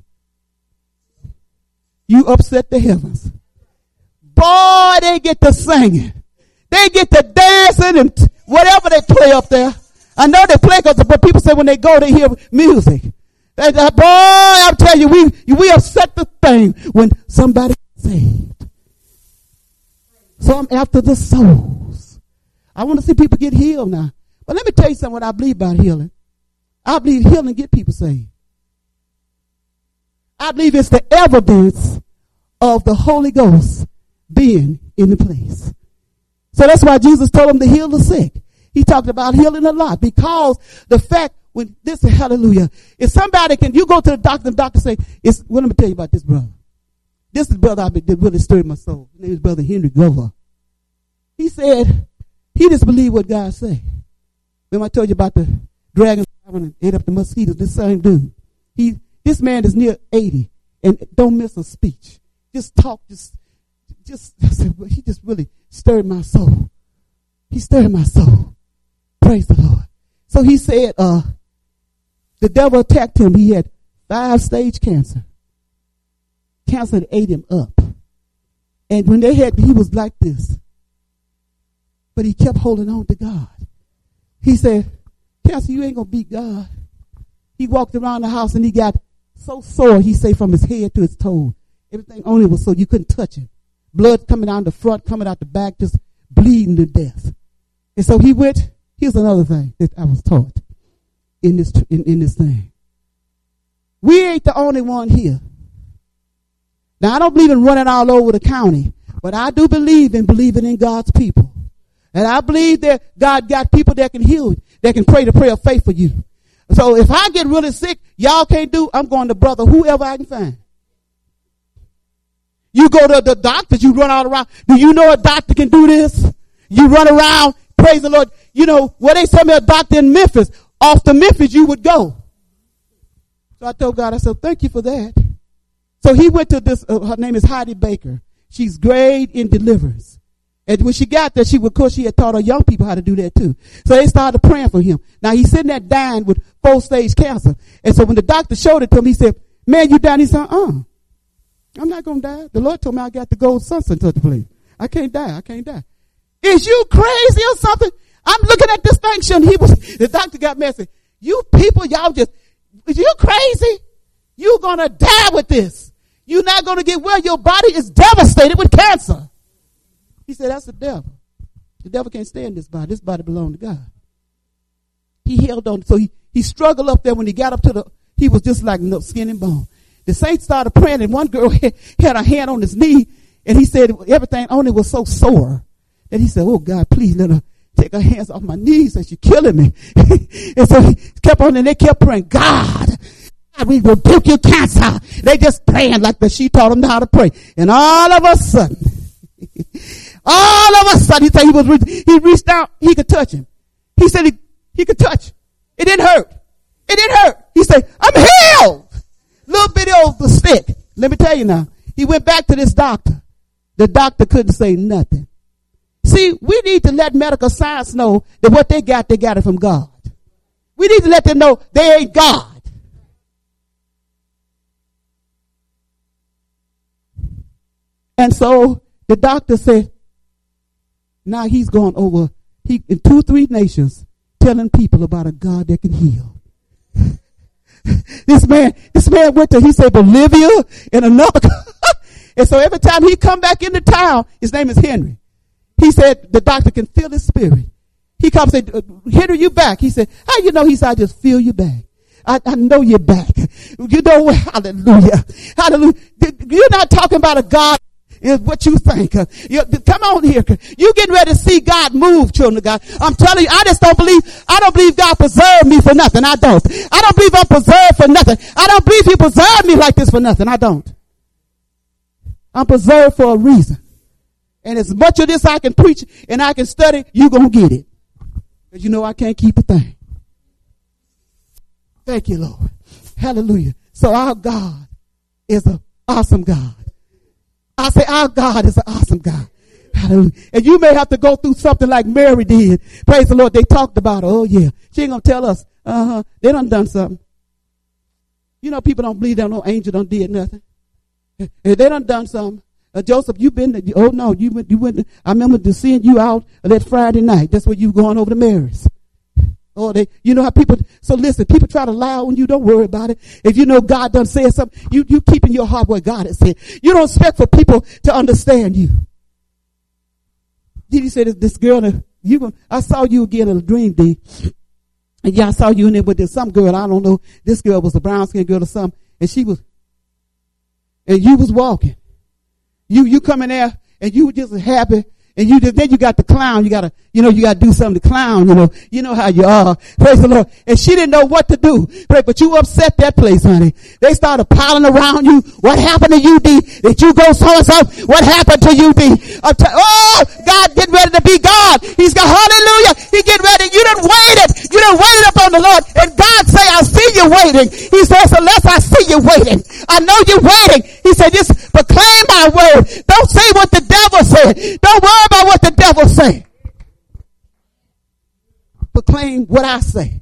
You upset the heavens. Boy, they get to singing. They get to dancing and whatever they play up there. I know they play but people say when they go, they hear music. Boy, I'm telling you, we upset the thing when somebody gets saved. So I'm after the souls. I want to see people get healed now. But let me tell you something what I believe about healing. I believe healing get people saved. I believe it's the evidence of the Holy Ghost being in the place. So that's why Jesus told them to heal the sick. He talked about healing a lot because the fact when this, hallelujah, if somebody you go to the doctor say, well, let me tell you about this brother. This is brother that really stirred my soul. His name is Brother Henry Glover. He said, he just believed what God said. Remember I told you about the dragon and ate up the mosquitoes, this same dude. This man is near 80 and don't miss a speech. Just talk, I said, well, he just really stirred my soul. He stirred my soul. Praise the Lord. So he said, the devil attacked him. He had 5-stage cancer. Cancer ate him up. And when he was like this. But he kept holding on to God. He said, cancer, you ain't going to beat God. He walked around the house and he got so sore, he said, from his head to his toe. Everything on him was so you couldn't touch him. Blood coming out the front, coming out the back, just bleeding to death. And so he went, here's another thing that I was taught in this thing. We ain't the only one here. Now, I don't believe in running all over the county, but I do believe in believing in God's people. And I believe that God got people that can heal, that can pray the prayer of faith for you. So if I get really sick, y'all can't do, I'm going to brother, whoever I can find. You go to the doctors, you run all around. Do you know a doctor can do this? You run around, praise the Lord. You know, well, they sent me a doctor in Memphis. Off to Memphis, you would go. So I told God, I said, thank you for that. So he went to this, her name is Heidi Baker. She's great in deliverance. And when she got there, she had taught her young people how to do that too. So they started praying for him. Now he's sitting there dying with 4-stage cancer. And so when the doctor showed it to him, he said, man, you dying? He said, I'm not going to die. The Lord told me I got to go such and such a place. I can't die. I can't die. Is you crazy or something? I'm looking at this thing. The doctor got mad and said, you people, y'all is you crazy? You're going to die with this. You're not going to get well. Your body is devastated with cancer. He said, that's the devil. The devil can't stay in this body. This body belongs to God. He held on. So he struggled up there. When he got up he was just like skin and bone. The saints started praying, and one girl had her hand on his knee, and he said everything on it was so sore. And he said, oh, God, please let her take her hands off my knees, and she's killing me. And so he kept on, and they kept praying, God, we rebuke you, cancer. They just praying like she taught them how to pray. And all of a sudden, he said he reached out, he could touch him. He said he could touch. It didn't hurt. It didn't hurt. He said, I'm healed. Little bitty old stick. Let me tell you now. He went back to this doctor. The doctor couldn't say nothing. See, we need to let medical science know that what they got it from God. We need to let them know they ain't God. And so the doctor said, now he's going over in 2-3 nations telling people about a God that can heal. This man went to, he said, Bolivia and another. And so every time he come back into town, his name is Henry. He said the doctor can feel his spirit. He comes and said, Henry, you back? He said, how you know? He said, I just feel you back. I know you're back. You know, hallelujah. Hallelujah. You're not talking about a God is what you think. Come on here. You getting ready to see God move, children of God. I'm telling you, I don't believe God preserved me for nothing. I don't believe I'm preserved for nothing. I don't believe he preserved me like this for nothing. I don't. I'm preserved for a reason. And as much of this I can preach and I can study, you're going to get it. Because you know I can't keep a thing. Thank you, Lord. Hallelujah. So our God is an awesome God. I say our God is an awesome God. Hallelujah. And you may have to go through something like Mary did. Praise the Lord. They talked about her. Oh, yeah. She ain't going to tell us. They done something. You know, people don't believe that no angel done did nothing. They done something. Joseph, you been, oh no, you went, I remember seeing you out that Friday night. That's where you going over to Mary's. Oh, you know how people, so listen, people try to lie on you. Don't worry about it. If you know God done said something, you keep in your heart what God has said. You don't expect for people to understand you. Did you say this girl, I saw you again in a dream, D. And yeah, I saw you in there with some girl, I don't know, this girl was a brown skinned girl or something, and you was walking. You come in there and you were just happy. And then you got the clown. You gotta do something to clown, You know how you are. Praise the Lord. And she didn't know what to do. But you upset that place, honey. They started piling around you. What happened to you, D? Did you go so and so? What happened to you, D? God getting ready to be God. He's got, hallelujah. He getting ready. You done waited. You done waited upon the Lord. And God say, I see you waiting. He says, unless I see you waiting. I know you're waiting. He said, just proclaim my word. Don't say what the devil said. Don't worry about what the devil say. Proclaim what I say.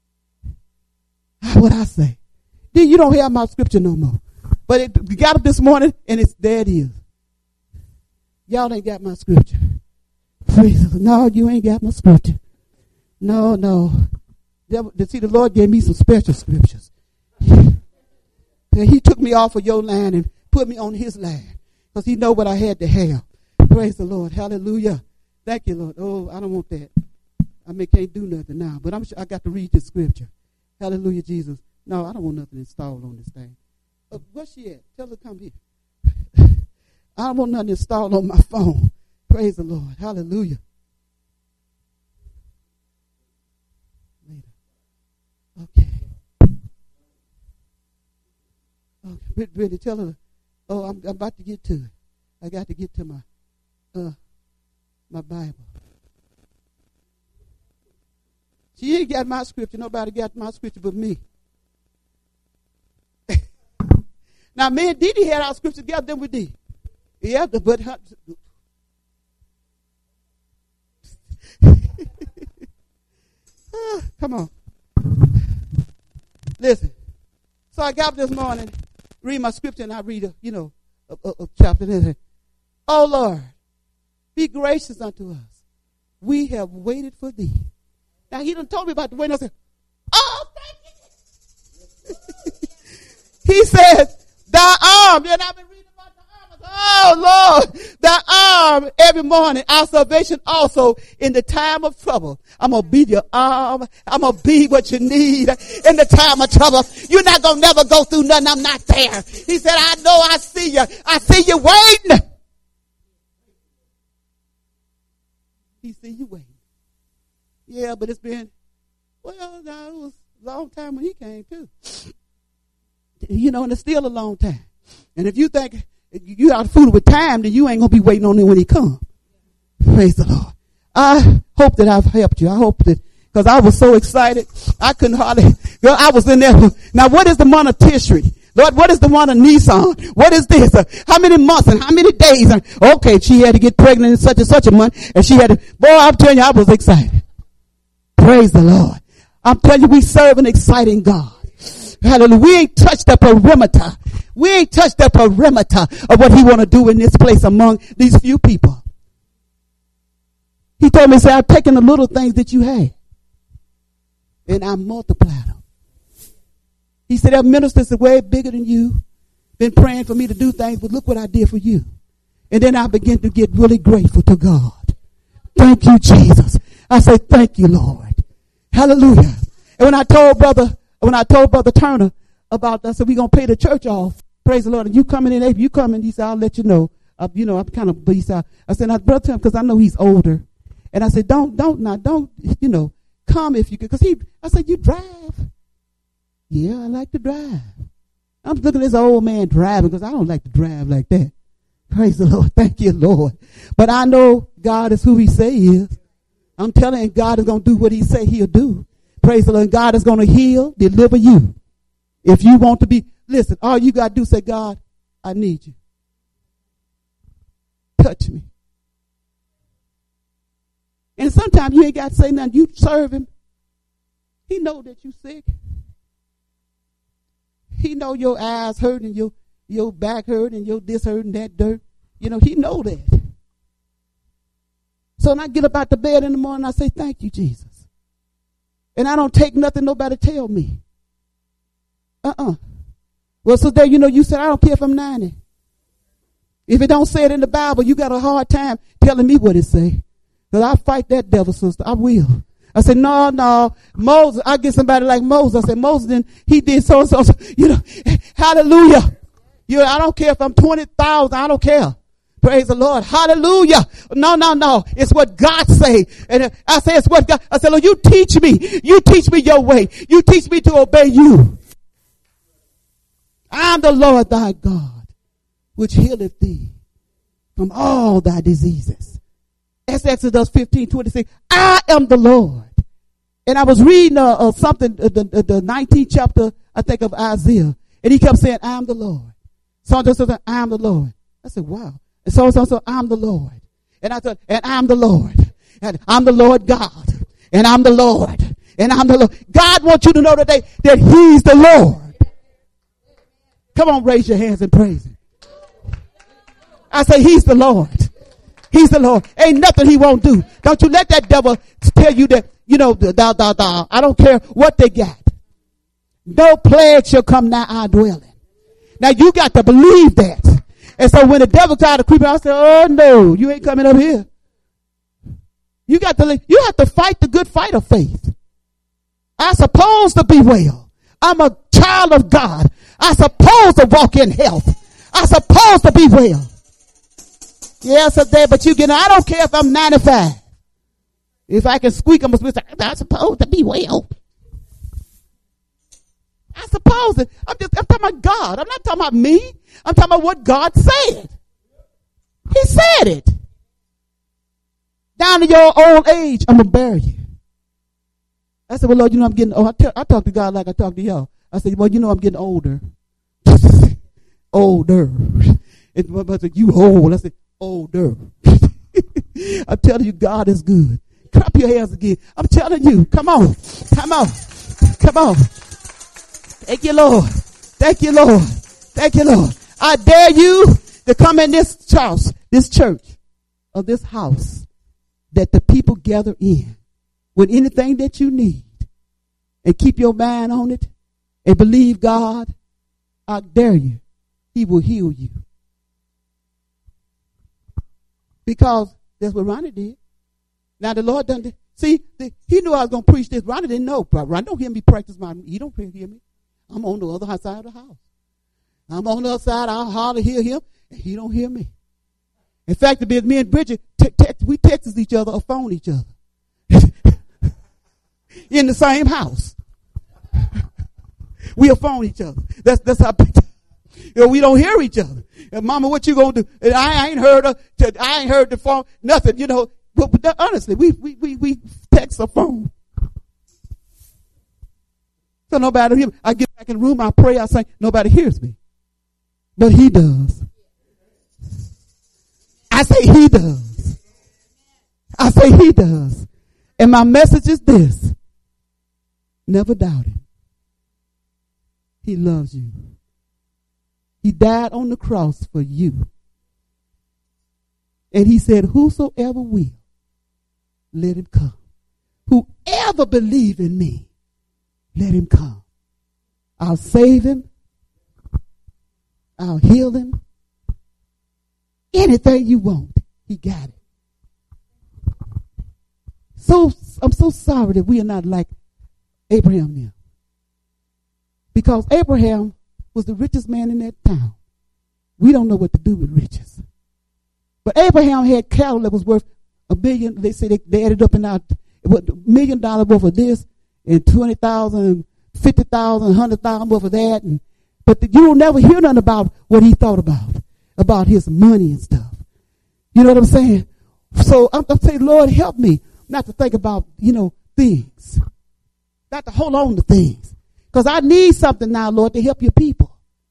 What I say. Then you don't have my scripture no more. But you got up this morning and there it is. Y'all ain't got my scripture. Praise the Lord. No, you ain't got my scripture. No. See, the Lord gave me some special scriptures. He took me off of your line and put me on his line. Because he know what I had to have. Praise the Lord. Hallelujah. Thank you, Lord. Oh, I don't want that. Can't do nothing now. But I got to read this scripture. Hallelujah, Jesus. No, I don't want nothing installed on this thing. Where's she at? Tell her to come here. I don't want nothing installed on my phone. Praise the Lord. Hallelujah. Okay. Really tell her. Oh, I'm about to get to it. I got to get to my Bible. She ain't got my scripture. Nobody got my scripture but me. Now, me and Dee Dee had our scripture together, then we did. Yeah, but come on. Listen. So I got up this morning, read my scripture, and I read a chapter. And say, oh Lord, be gracious unto us. We have waited for thee. Now he done told me about the waiting. I said, oh, thank you. He said, thy arm. Then I've been reading about the arm. Oh Lord, thy arm every morning. Our salvation also in the time of trouble. I'm going to be your arm. I'm going to be what you need in the time of trouble. You're not going to never go through nothing. I'm not there. He said, I know I see you. I see you waiting. He see you waiting. Yeah, but it's been, well, now it was a long time when he came too. And it's still a long time. And if you think you out fooling with time, then you ain't going to be waiting on him when he comes. Praise the Lord. I hope that I've helped you. I hope that, because I was so excited, I couldn't hardly, girl, I was in there. Now, what is the month of Tishri? Lord, what is the one of Nisan? What is this? How many months and how many days? Okay, she had to get pregnant in such and such a month, and she had to, boy, I'm telling you, I was excited. Praise the Lord. I'm telling you, we serve an exciting God. Hallelujah. We ain't touched the perimeter. We ain't touched the perimeter of what he want to do in this place among these few people. He told me, say, I've taken the little things that you had and I multiplied them. He said, there are ministers that are way bigger than you, been praying for me to do things, but look what I did for you. And then I began to get really grateful to God. Thank you, Jesus. I say, thank you, Lord. Hallelujah. And when I told Brother Turner about that, I said, we're going to pay the church off. Praise the Lord. And you coming in April, you coming. He said, I'll let you know. I'm kind of beast out. I said, now, Brother Turner, because I know he's older. And I said, don't, come if you could. Because I said, you drive? Yeah, I like to drive. I'm looking at this old man driving because I don't like to drive like that. Praise the Lord. Thank you, Lord. But I know God is who he say he is. I'm telling you, God is going to do what he say he'll do. Praise the Lord. God is going to heal, deliver you. If you want to be, listen, all you got to do is say, God, I need you. Touch me. And sometimes you ain't got to say nothing. You serve him. He know that you sick. He know your eyes hurt and your back hurt and your this hurt and that dirt. He know that. So when I get up out the bed in the morning, I say, thank you, Jesus. And I don't take nothing nobody tell me. Well, so there, you said, I don't care if I'm 90. If it don't say it in the Bible, you got a hard time telling me what it say. Because I fight that devil, sister. I will. I said, no, Moses, I get somebody like Moses. I said, Moses, he did so and so. Hallelujah. I don't care if I'm 20,000. I don't care. Praise the Lord. Hallelujah. No. It's what God say. And I say, it's what God, I said, Lord, you teach me. You teach me your way. You teach me to obey you. I'm the Lord thy God, which healeth thee from all thy diseases. That's Exodus 15:26. I am the Lord. And I was reading something, the 19th chapter, I think, of Isaiah. And he kept saying, I am the Lord. So I am the Lord. I said, wow. And so, I'm the Lord. And I thought, and I'm the Lord. And I'm the Lord God. And I'm the Lord. And I'm the Lord. God wants you to know today that he's the Lord. Come on, raise your hands and praise him. I say, he's the Lord. He's the Lord. Ain't nothing he won't do. Don't you let that devil tell you that, I don't care what they got. No plague shall come nigh our dwelling. Now you got to believe that. And so when the devil tried to creep out, I said, oh no, you ain't coming up here. You have to fight the good fight of faith. I'm supposed to be well. I'm a child of God. I'm supposed to walk in health. I'm supposed to be well. Yes, but I don't care if I'm 95. If I can squeak, I'm supposed to be well. I suppose it. I'm talking about God. I'm not talking about me. I'm talking about what God said. He said it. Down to your old age, I'm going to bury you. I said, well, Lord, I'm getting old. I talk to God like I talk to y'all. I said, well, I'm getting older. Older. But you old. I said, older. I'm telling you, God is good. Clap your hands again. I'm telling you, come on. Come on. Come on. Thank you, Lord. Thank you, Lord. Thank you, Lord. I dare you to come in this house, this church, or this house that the people gather in with anything that you need, and keep your mind on it and believe God. I dare you. He will heal you. Because that's what Ronnie did. Now the Lord done it. See, he knew I was going to preach this. Ronnie didn't know. Ronnie don't hear me practice he don't hear me. I'm on the other side of the house. I'm on the other side. I'll hardly hear him, and he don't hear me. In fact, me and Bridget, we text each other or phone each other. In the same house. We'll phone each other. That's how we don't hear each other. And Mama, what you gonna do? And I ain't heard her. I ain't heard the phone. Nothing, But honestly, we text or phone. So nobody hears me. I get back in the room, I pray, I sing. Nobody hears me. But he does. I say he does. I say he does. And my message is this. Never doubt him. He loves you. He died on the cross for you. And he said, whosoever will, let him come. Whoever believe in me, let him come. I'll save him. I'll heal him. Anything you want, he got it. So I'm so sorry that we are not like Abraham now. Because Abraham was the richest man in that town. We don't know what to do with riches. But Abraham had cattle that was worth $1 billion. They say they added up and out $1 million worth of this, and 20,000, 50,000, 100,000 worth of that. But you will never hear nothing about what he thought about his money and stuff. You know what I'm saying? So I'm saying, Lord, help me not to think about, things. Not to hold on to things. Because I need something now, Lord, to help your people.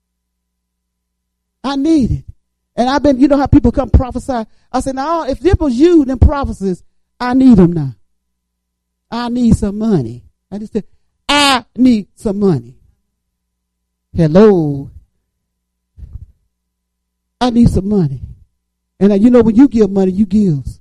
I need it. And I've been, how people come prophesy. I said, now, if this was you, them prophecies, I need them now. I need some money. I just said, I need some money. Hello. I need some money. And when you give money, you gives.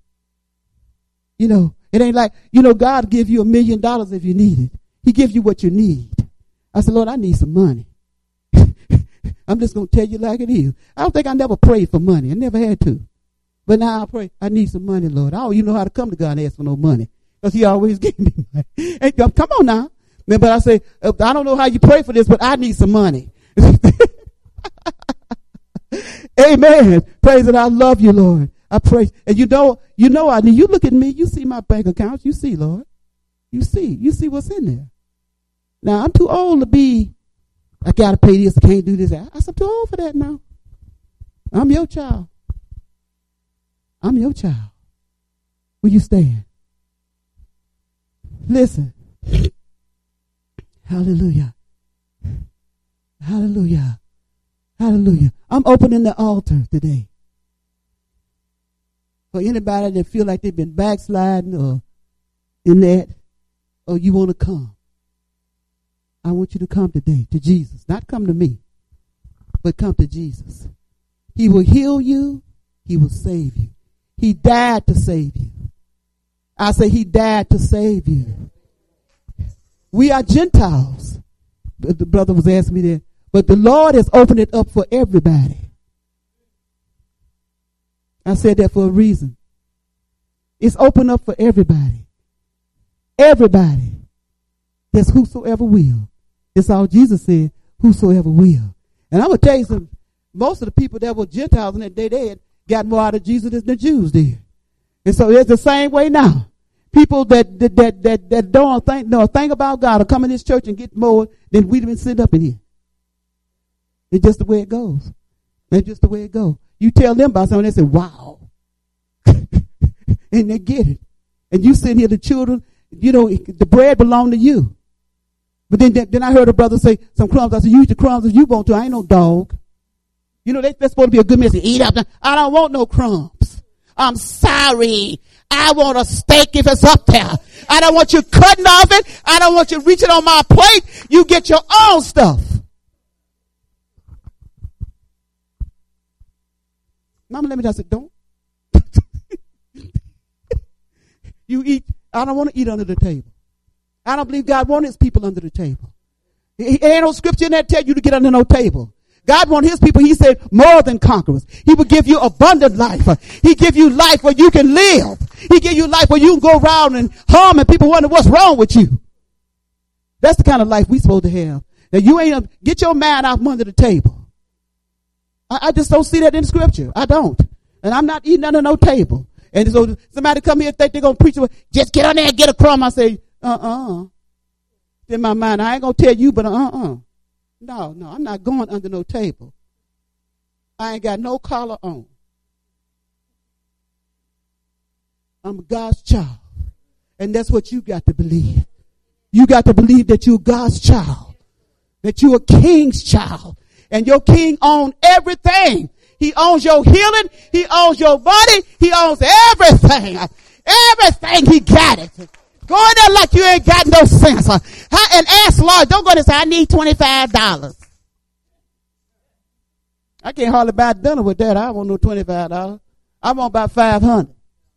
It ain't like, God give you $1 million if you need it. He gives you what you need. I said, Lord, I need some money. I'm just going to tell you like it is. I don't think I never prayed for money. I never had to. But now I pray, I need some money, Lord. I don't even know how to come to God and ask for no money. Because he always gave me money. And come on now. But I say, I don't know how you pray for this, but I need some money. Amen. Praise it. I love you, Lord. I pray. And you look at me, you see my bank account. You see, Lord. You see what's in there. Now, I'm too old to be, I got to pay this, I can't do this. I'm too old for that now. I'm your child. I'm your child. Will you stand? Listen. Hallelujah. Hallelujah. Hallelujah. I'm opening the altar today. For anybody that feel like they've been backsliding or in that, or you want to come. I want you to come today to Jesus. Not come to me, but come to Jesus. He will heal you. He will save you. He died to save you. I say he died to save you. We are Gentiles. The brother was asking me that. But the Lord has opened it up for everybody. I said that for a reason. It's open up for everybody. Everybody. That's whosoever will. That's all Jesus said, whosoever will. And I'm going to tell you something. Most of the people that were Gentiles in that day, they had got more out of Jesus than the Jews did. And so it's the same way now. People that don't know a thing about God will come in this church and get more than we've been sitting up in here. It's just the way it goes. It's just the way it goes. You tell them about something, they say, wow. And they get it. And you sitting here, the children, the bread belong to you. But then I heard a brother say some crumbs. I said, use the crumbs if you want to. I ain't no dog. You know, that's supposed to be a good message. Eat up. I don't want no crumbs. I'm sorry. I want a steak if it's up there. I don't want you cutting off it. I don't want you reaching on my plate. You get your own stuff. Mama, let me just say, don't. You eat. I don't want to eat under the table. I don't believe God wants his people under the table. Ain't no scripture in there tell you to get under no table. God wants his people, he said, more than conquerors. He will give you abundant life. He give you life where you can live. He give you life where you can go around and harm and people wonder what's wrong with you. That's the kind of life we supposed to have. Now you ain't, get your mind out from under the table. I just don't see that in scripture. I don't. And I'm not eating under no table. And so somebody come here and think they're going to preach, just get on there and get a crumb. I say, in my mind, I ain't going to tell you, but No, I'm not going under no table. I ain't got no collar on. I'm God's child. And that's what you got to believe. You got to believe that you're God's child. That you're a king's child. And your king owns everything. He owns your healing. He owns your body. He owns everything. Everything, he got it. Go in there like you ain't got no sense. And ask Lord, don't go there and say, I need $25. I can't hardly buy dinner with that. I want no $25. I want about $500.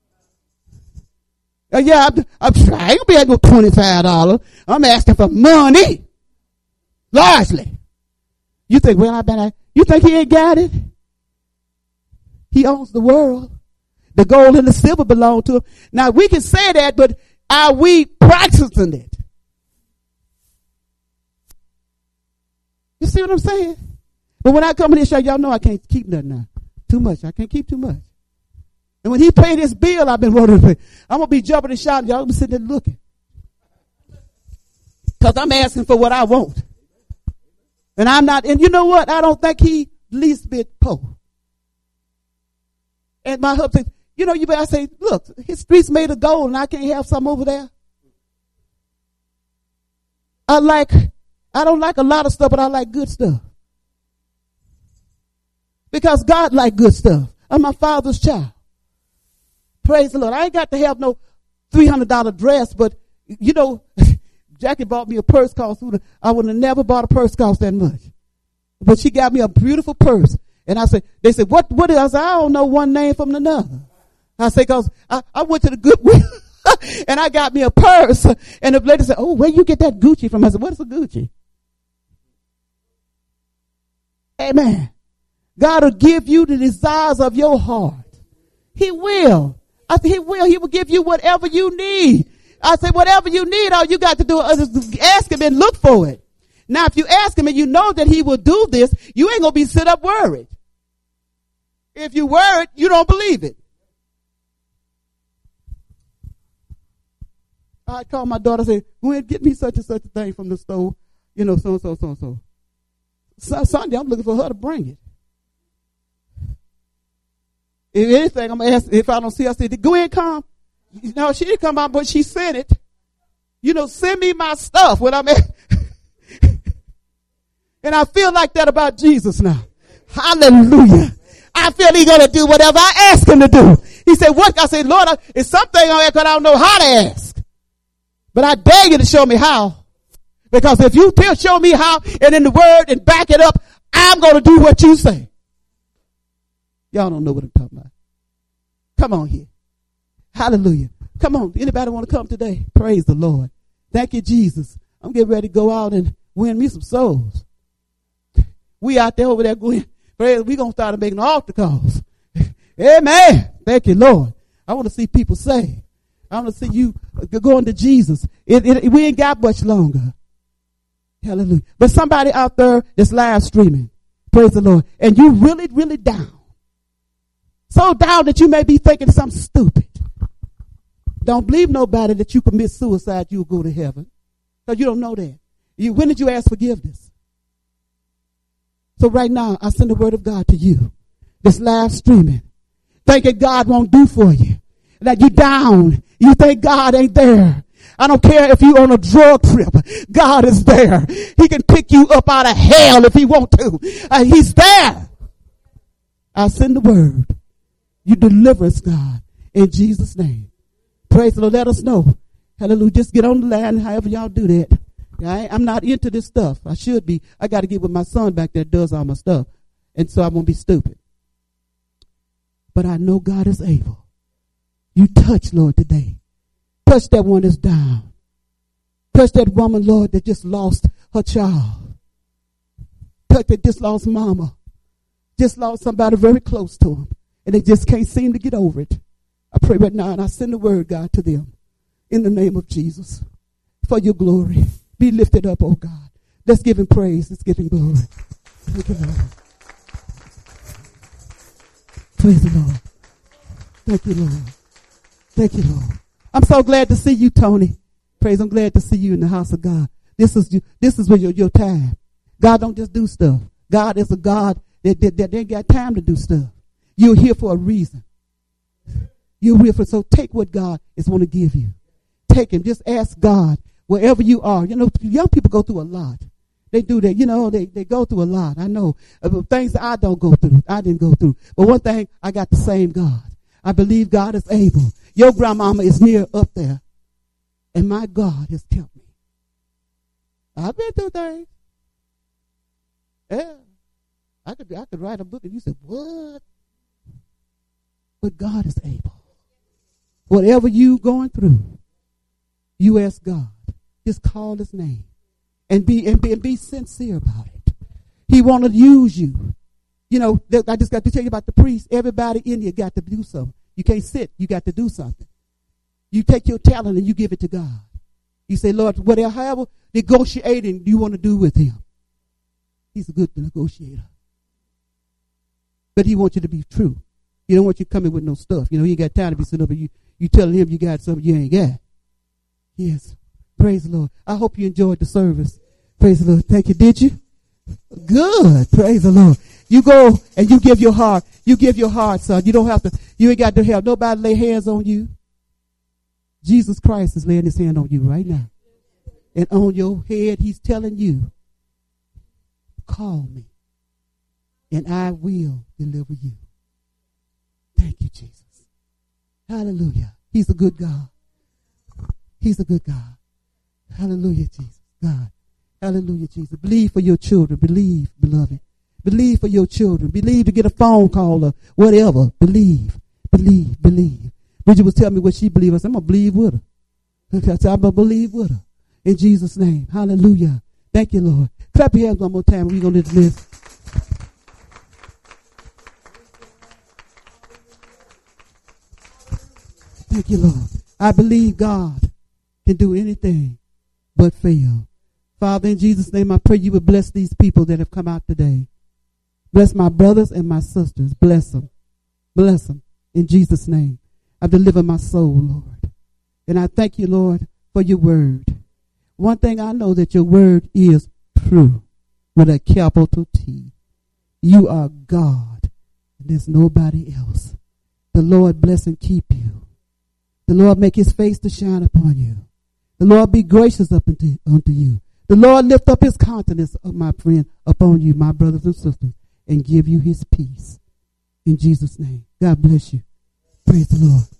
Yeah, I'm trying. I ain't gonna be able to $25. I'm asking for money. Largely. You think, well, you think he ain't got it? He owns the world. The gold and the silver belong to him. Now we can say that, but are we practicing it? You see what I'm saying? But when I come in this show, y'all know I can't keep nothing now. Too much. I can't keep too much. And when he paid his bill, I've been wanting to pay. I'm going to be jumping and shouting. Y'all be sitting there looking. Because I'm asking for what I want. And I'm not, and you know what? I don't think he least bit poor. And my husband said, you know, I say, look, his streets made of gold and I can't have some over there. I don't like a lot of stuff, but I like good stuff. Because God like good stuff. I'm my father's child. Praise the Lord. I ain't got to have no $300 dress, but you know, Jackie bought me a purse cost. I would have never bought a purse cost that much. But she got me a beautiful purse. And they said, what is it? I said, I don't know one name from another. I said, cause I went to the Goodwill and I got me a purse. And the lady said, oh, where you get that Gucci from? I said, what is a Gucci? Amen. God will give you the desires of your heart. He will. I said, he will. He will give you whatever you need. I said, whatever you need, all you got to do is ask him and look for it. Now, if you ask him and you know that he will do this, you ain't going to be sit up worried. If you worried, you don't believe it. I called my daughter and said, go ahead, get me such and such a thing from the store. You know, so and so, so and so. Sunday, I'm looking for her to bring it. If anything, I'm going to ask, if I don't see her, I said, go ahead, come. No, she didn't come out, but she sent it. You know, send me my stuff when I'm at. And I feel like that about Jesus now. Hallelujah. I feel he's going to do whatever I ask him to do. He said, what? I said, Lord, it's something on there because I don't know how to ask. But I dare you to show me how. Because if you show me how and in the word and back it up, I'm going to do what you say. Y'all don't know what I'm talking about. Come on here. Hallelujah. Come on. Anybody want to come today? Praise the Lord. Thank you, Jesus. I'm getting ready to go out and win me some souls. We out there over there going, we're going to start making altar calls. Amen. Thank you, Lord. I want to see people saved. I want to see you going to Jesus. We ain't got much longer. Hallelujah. But somebody out there that's live streaming. Praise the Lord. And you really, really down. So down that you may be thinking something stupid. Don't believe nobody that you commit suicide, you'll go to heaven. Because you don't know that. When did you ask forgiveness? So right now, I send the word of God to you. This live streaming. Thinking God won't do for you. That you down. You think God ain't there. I don't care if you're on a drug trip. God is there. He can pick you up out of hell if he want to. He's there. I send the word. You deliver us, God, in Jesus' name. Praise the Lord. Let us know. Hallelujah. Just get on the line, however y'all do that. I'm not into this stuff. I should be. I got to get with my son back there that does all my stuff. And so I won't be stupid. But I know God is able. You touch, Lord, today. Touch that one that's down. Touch that woman, Lord, that just lost her child. Touch that just lost mama. Just lost somebody very close to him. And they just can't seem to get over it. I pray right now and I send the word, God, to them. In the name of Jesus. For your glory. Be lifted up, oh God. Let's give him praise. Let's give him glory. Thank you, Lord. Praise the Lord. Thank you, Lord. Thank you, Lord. I'm so glad to see you, Tony. Praise, I'm glad to see you in the house of God. This is where your time. God don't just do stuff. God is a God that ain't got time to do stuff. You're here for a reason. You're here for, so take what God is want to give you. Take him. Just ask God wherever you are. You know, young people go through a lot. They do that. You know, they go through a lot. I know things that I don't go through. I didn't go through. But one thing, I got the same God. I believe God is able. Your grandmama is near up there. And my God has kept me. I've been through things. Yeah. I could write a book and you said, what? But God is able. Whatever you going through, you ask God. Just call his name. And be sincere about it. He want to use you. You know, I just got to tell you about the priest. Everybody in here got to do something. You can't sit. You got to do something. You take your talent and you give it to God. You say, Lord, whatever negotiating you want to do with him. He's a good negotiator. But he wants you to be true. He don't want you coming with no stuff. You know, he ain't got time to be sitting up and you telling him you got something you ain't got. Yes. Praise the Lord. I hope you enjoyed the service. Praise the Lord. Thank you. Did you? Good. Praise the Lord. You go and you give your heart. You give your heart, son. You don't have to, you ain't got to have nobody lay hands on you. Jesus Christ is laying his hand on you right now. And on your head, he's telling you, call me and I will deliver you. Thank you, Jesus. Hallelujah. He's a good God. He's a good God. Hallelujah, Jesus. God. Hallelujah, Jesus. Believe for your children. Believe, beloved. Believe for your children. Believe to get a phone call or whatever. Believe. Believe. Believe. Bridget was telling me what she believed. I said, I'm going to believe with her. I'm going to believe with her. In Jesus' name. Hallelujah. Thank you, Lord. Clap your hands one more time. We're going to dismiss. Thank you, Lord. I believe God can do anything but fail. Father, in Jesus' name, I pray you would bless these people that have come out today. Bless my brothers and my sisters. Bless them. Bless them. In Jesus' name. I deliver my soul, Lord. And I thank you, Lord, for your word. One thing I know that your word is true with a capital T. You are God. There's nobody else. The Lord bless and keep you. The Lord make his face to shine upon you. The Lord be gracious unto you. The Lord lift up his countenance, my friend, upon you, my brothers and sisters, and give you his peace. In Jesus' name. God bless you. Praise the Lord.